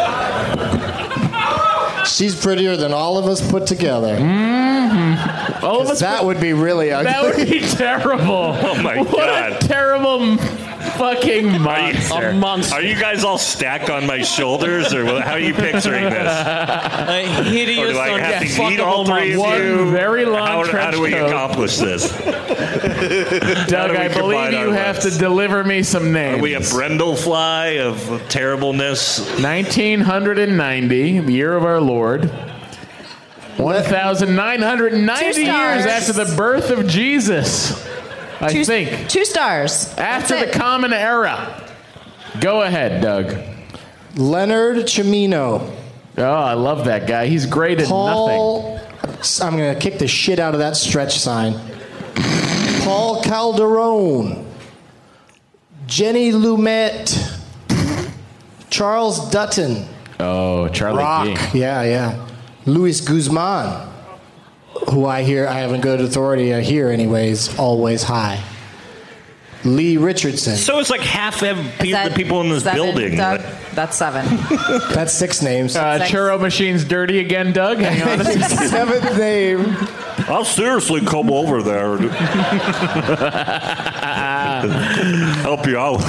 F: She's prettier than all of us put together.
G: Mm-hmm. All of us.
F: That would be really ugly.
G: That would be terrible.
I: Oh my
G: what
I: God.
G: a terrible fucking monster.
K: A monster.
I: Are you guys all stacked on my shoulders, or how are you picturing this?
K: A hideous,
I: Or do I have to eat
K: unfuckable
I: all 3 of
K: monster.
I: you?
G: One very long
I: How
G: trench
I: do we
G: coat.
I: accomplish this?
G: Doug, I believe you have to deliver me some names.
I: Are we a Brendel-fly of terribleness?
G: 1990, the year of our Lord. 1,990
J: 2
G: years
J: stars.
G: after the birth of Jesus. I think.
J: 2 stars.
G: After
J: That's
G: the
J: it.
G: Common Era. Go ahead, Doug.
F: Leonard Cimino.
G: Oh, I love that guy. He's great at
F: Paul. I'm going to kick the shit out of that stretch sign. Paul Calderone. Jenny Lumet. Charles Dutton.
G: nothing. Oh, Charlie
F: Rock.
G: G.
F: Yeah. Luis Guzman, who I have a good authority, I hear anyways, always high. Lee Richardson.
I: So it's like half the people in this
J: 7,
I: building.
J: Doug? That's 7.
F: That's 6 names.
G: Churro Machine's dirty again, Doug. Hang on a second.
F: 7th name.
I: I'll seriously come over there and help you out.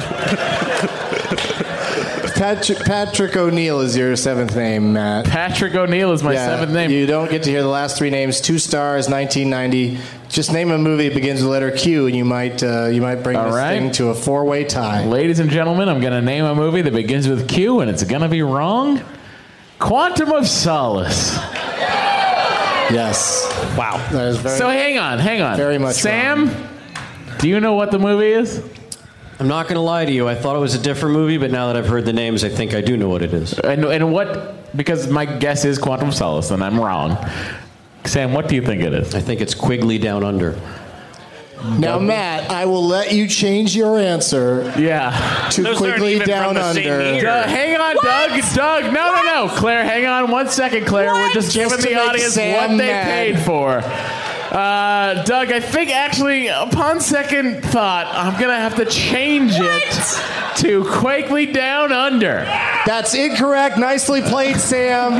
F: Patrick O'Neill is your 7th name, Matt.
G: Patrick O'Neill is my 7th name.
F: You don't get to hear the last 3 names. 2 stars, 1990. Just name a movie that begins with the letter Q, and you might bring
G: All
F: this
G: right.
F: thing to a 4-way tie.
G: Ladies and gentlemen, I'm going to name a movie that begins with Q, and it's going to be wrong. Quantum of Solace.
F: Yes.
K: Wow.
F: That is very.
G: So hang on.
F: Very much
G: Sam, do you know what the movie is?
H: I'm not going to lie to you. I thought it was a different movie, but now that I've heard the names, I think I do know what it is.
G: And what? Because my guess is Quantum of Solace, and I'm wrong. Sam, what do you think it is?
H: I think it's Quigley Down Under.
F: Now, Matt, I will let you change your answer
G: Yeah.
F: to
I: Those aren't
F: Quigley
I: even
F: Down
I: from the same
F: Under.
I: year.
G: Hang on, Doug. No. Claire, hang on 1 second, Claire. We're just giving
F: Just to
G: the
F: make
G: audience
F: Sam
G: what they
F: mad.
G: paid for. Doug, I think actually, upon second thought, I'm going to have to change it to Quigley Down Under.
F: That's incorrect. Nicely played, Sam.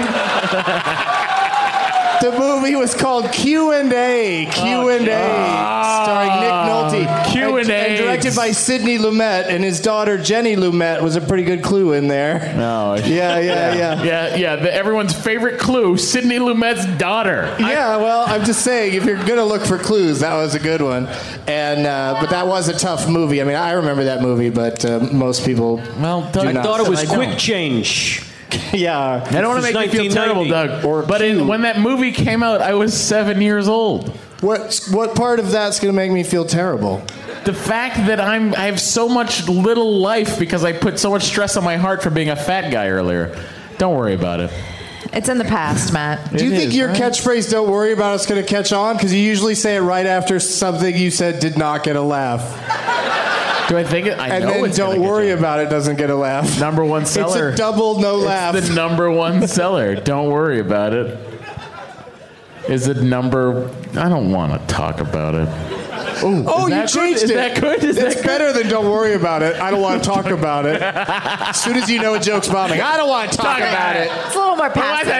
F: The movie was called Q&A. Q&A, starring Nick Nolte.
G: Q&A.
F: And directed by Sidney Lumet, and his daughter Jenny Lumet was a pretty good clue in there.
G: No.
F: Yeah.
G: Everyone's favorite clue, Sidney Lumet's daughter.
F: Yeah, well, I'm just saying, if you're gonna look for clues, that was a good one. And but that was a tough movie. I mean, I remember that movie, but most people.
G: Well, Doug,
H: I
F: not.
H: thought it was
G: I don't.
H: Quick Change.
F: Yeah.
G: I don't want to make you feel terrible,
H: 1990.
G: Doug. But when that movie came out, I was 7 years old.
F: What part of that's gonna make me feel terrible?
G: The fact that I have so much little life because I put so much stress on my heart for being a fat guy earlier. Don't worry about it.
J: It's in the past, Matt.
F: Do you
G: It
F: think
G: is,
F: your
G: right?
F: catchphrase "Don't worry about it's" going to catch on? Because you usually say it right after something you said did not get a laugh,
G: Do I think it? I
F: and
G: know
F: then
G: it's
F: "Don't
G: gonna
F: worry
G: get
F: about it" doesn't get a laugh.
G: number one seller.
F: It's a double no laugh.
G: It's the number one seller. Don't worry about it. Is it number? I don't want to talk about it.
F: Oh, you
G: that good?
F: changed
G: Is
F: it.
G: that good? Is
F: it's
G: that good?
F: better than "Don't worry about it." I don't want to talk about it. As soon as you know a joke's bombing, I don't want to talk about it.
J: It's a little more
G: What's the
J: passive.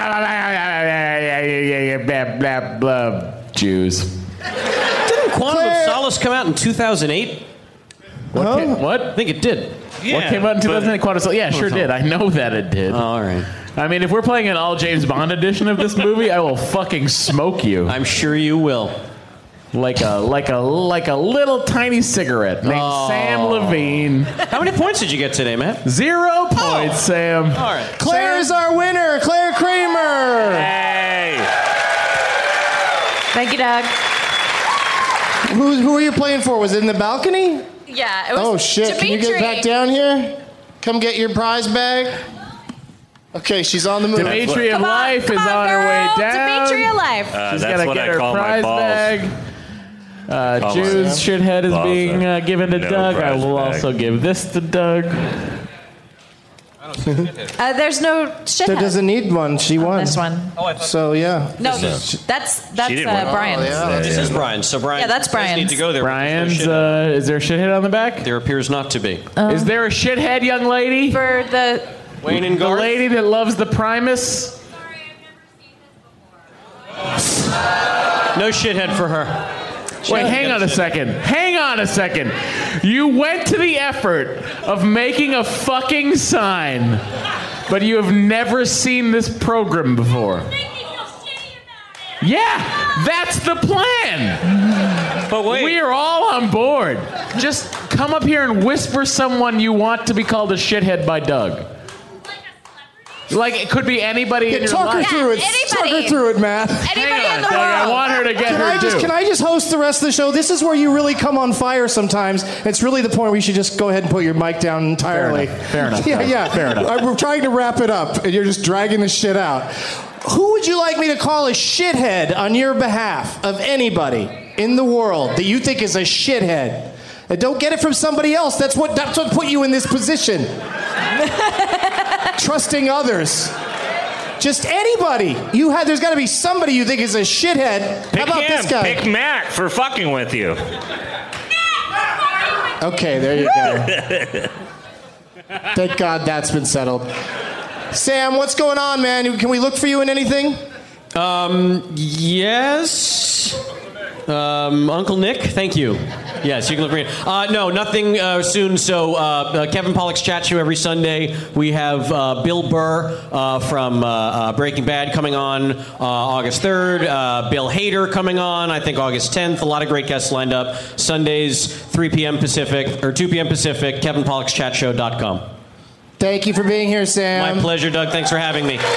G: deal? Blah, blah, blah. Jews.
H: Didn't Quantum of Solace come out in 2008?
G: What?
H: I think it did.
G: What came out in 2008? Quantum of Solace? Yeah, sure did. I know that it did.
H: All right.
G: I mean, if we're playing an all James Bond edition of this movie, I will fucking smoke you.
H: I'm sure you will.
G: like a little tiny cigarette named Sam Levine.
H: How many points did you get today, Matt?
G: 0 points, Sam.
H: All right.
F: Claire is our winner. Claire Kramer.
I: Hey.
J: Thank you, Doug.
F: Who are you playing for? Was it in the balcony?
J: Yeah, it was
F: Oh, shit.
J: Dimitri.
F: Can you get back down here? Come get your prize bag. Okay, she's on the move.
G: Dimitri of Life is on her way down.
J: Dimitri alive.
G: She's
I: That's
G: gonna
I: what
G: get
I: I
G: her
I: call my
G: prize
I: balls.
G: bag. June's shithead is
I: Balls
G: being
I: are
G: given to
I: no
G: Doug. I
I: prize
G: will
I: bag.
G: also give this to Doug.
J: There's no shit.
F: There doesn't need one. She won.
J: This one.
F: So, yeah.
J: No, that's
I: didn't win.
J: Brian's.
H: This is Brian. So Brian.
J: Yeah, that's
H: you guys
J: Brian's.
H: need to go there.
G: Brian's, is there a shithead on the back?
H: There appears not to be.
G: Is there a shithead young lady?
J: For the
H: Wayne and
G: The
H: Garth.
G: lady that loves the Primus?
H: No shithead for her.
G: Wait, hang on a second. Hang on a second. You went to the effort of making a fucking sign, but you have never seen this program before. Yeah, that's the plan.
K: But wait.
G: We are all on board. Just come up here and whisper someone you want to be called a shithead by Doug. Like, it could be anybody in your
F: Talk her
G: life.
F: through it. Talk her through it, Matt.
J: Anybody
G: Hang on,
J: in the
G: Doug. I
J: world.
G: want her to get her due.
F: Can I just host the rest of the show? This is where you really come on fire sometimes. It's really the point where you should just go ahead and put your mic down entirely.
G: Fair enough.
F: Yeah, yeah.
G: Fair enough.
F: We're trying to wrap it up, and you're just dragging the shit out. Who would you like me to call a shithead on your behalf of anybody in the world that you think is a shithead? And don't get it from somebody else. That's what put you in this position. Trusting others. Just anybody. There's got to be somebody you think is a shithead.
I: Pick
F: How about
I: him.
F: this guy?
I: Pick Matt for fucking with you.
F: Okay, there you go. Thank God that's been settled. Sam, what's going on, man? Can we look for you in anything?
H: Yes. Uncle Nick, thank you. Yes, you can look for me. No, nothing soon. So Kevin Pollak's chat show every Sunday. We have Bill Burr from Breaking Bad coming on August 3rd. Bill Hader coming on, I think, August 10th. A lot of great guests lined up. Sundays, 3 p.m. Pacific, or 2 p.m. Pacific, KevinPollak'sChatShow.com.
F: Thank you for being here, Sam.
H: My pleasure, Doug. Thanks for having me.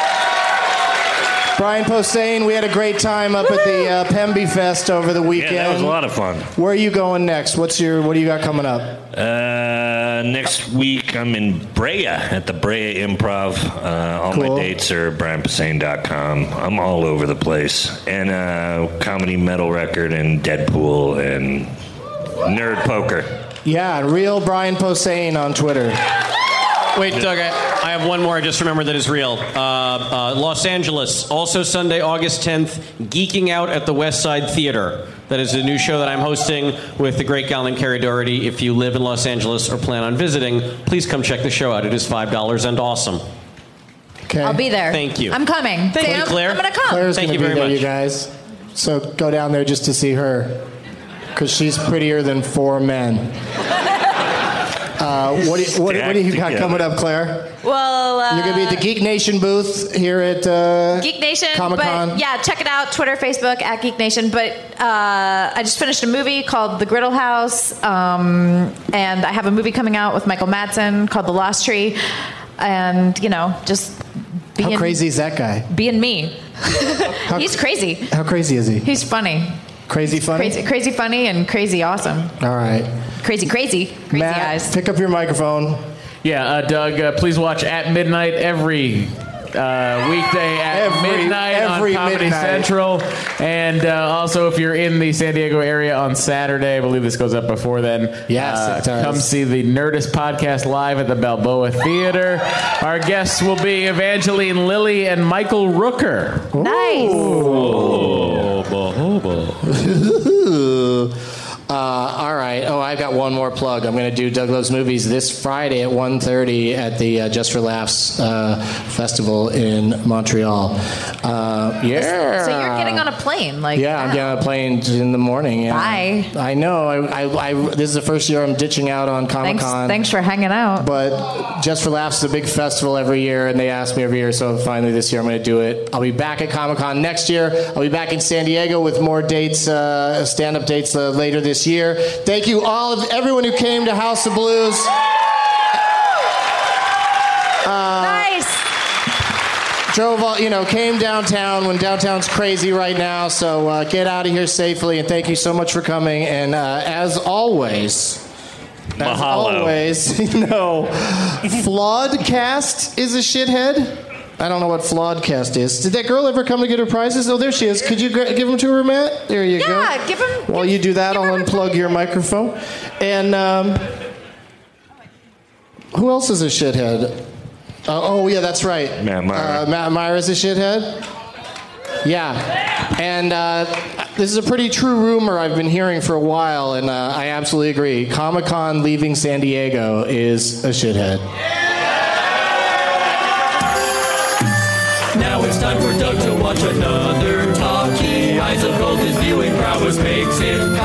F: Brian Posehn, we had a great time up at the Pemby Fest over the weekend.
I: Yeah, that was a lot of fun.
F: Where are you going next? What do you got coming up?
I: Next week, I'm in Brea at the Brea Improv. All
F: Cool.
I: my dates are brianposehn.com. I'm all over the place. And comedy metal record and Deadpool and Nerd Poker.
F: Yeah, real Brian Posehn on Twitter.
H: Wait, Doug, I have one more I just remembered that is real. Los Angeles, also Sunday, August 10th, Geeking Out at the West Side Theater. That is a new show that I'm hosting with the great gal named Carrie Doherty. If you live in Los Angeles or plan on visiting, please come check the show out. It is $5 and awesome.
F: Okay.
J: I'll be there.
H: Thank you.
J: I'm coming.
H: Thank
J: Sam,
H: you, Claire.
J: I'm going to come.
F: Claire's
H: Thank
F: going
H: you
F: to be
H: very
F: there,
H: much.
F: you guys. So go down there just to see her. Because she's prettier than 4 men. What do you got coming up, Claire?
J: Well,
F: You're going to be at the Geek Nation booth here at
J: Geek Nation,
F: Comic-Con.
J: but yeah, check it out. Twitter, Facebook at Geek Nation. But I just finished a movie called The Griddle House, and I have a movie coming out with Michael Madsen called The Lost Tree, and just being
F: How crazy is that guy?
J: being me. He's crazy.
F: How crazy is he?
J: He's funny.
F: Crazy funny?
J: Crazy funny and crazy awesome.
F: All right.
J: Crazy
F: Matt,
J: eyes.
F: pick up your microphone.
G: Yeah, Doug, please watch At Midnight every weekday at midnight on Comedy
F: midnight.
G: Central. And also, if you're in the San Diego area on Saturday, I believe this goes up before then.
F: Yes, it does.
G: Come see the Nerdist podcast live at the Balboa Theater. Our guests will be Evangeline Lilly and Michael Rooker.
J: Nice.
F: All right. Oh, I've got one more plug. I'm going to do Doug Loves Movies this Friday at 1:30 at the Just for Laughs festival in Montreal. Yeah.
J: So you're getting on a plane, like?
F: Yeah, I'm getting on a plane in the morning. Yeah.
J: Bye.
F: I know. I this is the first year I'm ditching out on Comic-Con.
J: Thanks for hanging out.
F: But Just for Laughs is a big festival every year, and they ask me every year, so finally this year I'm going to do it. I'll be back at Comic-Con next year. I'll be back in San Diego with more dates, stand-up dates later this year. Thank you everyone who came to House of Blues.
J: Nice.
F: Came downtown when downtown's crazy right now, so get out of here safely, and thank you so much for coming. And as always, Flawedcast is a shithead. I don't know what Flawedcast is. Did that girl ever come to get her prizes? Oh, there she is. Could you give them to her, Matt? There you go.
J: Yeah, give them.
F: While you do that, I'll unplug your microphone. And who else is a shithead? Oh, yeah, that's right.
I: Matt Myra.
F: Matt Myra's a shithead? Yeah. And this is a pretty true rumor I've been hearing for a while, and I absolutely agree. Comic-Con leaving San Diego is a shithead.
E: Now it's time for Doug to watch another talkie. Eyes of gold, his viewing prowess makes him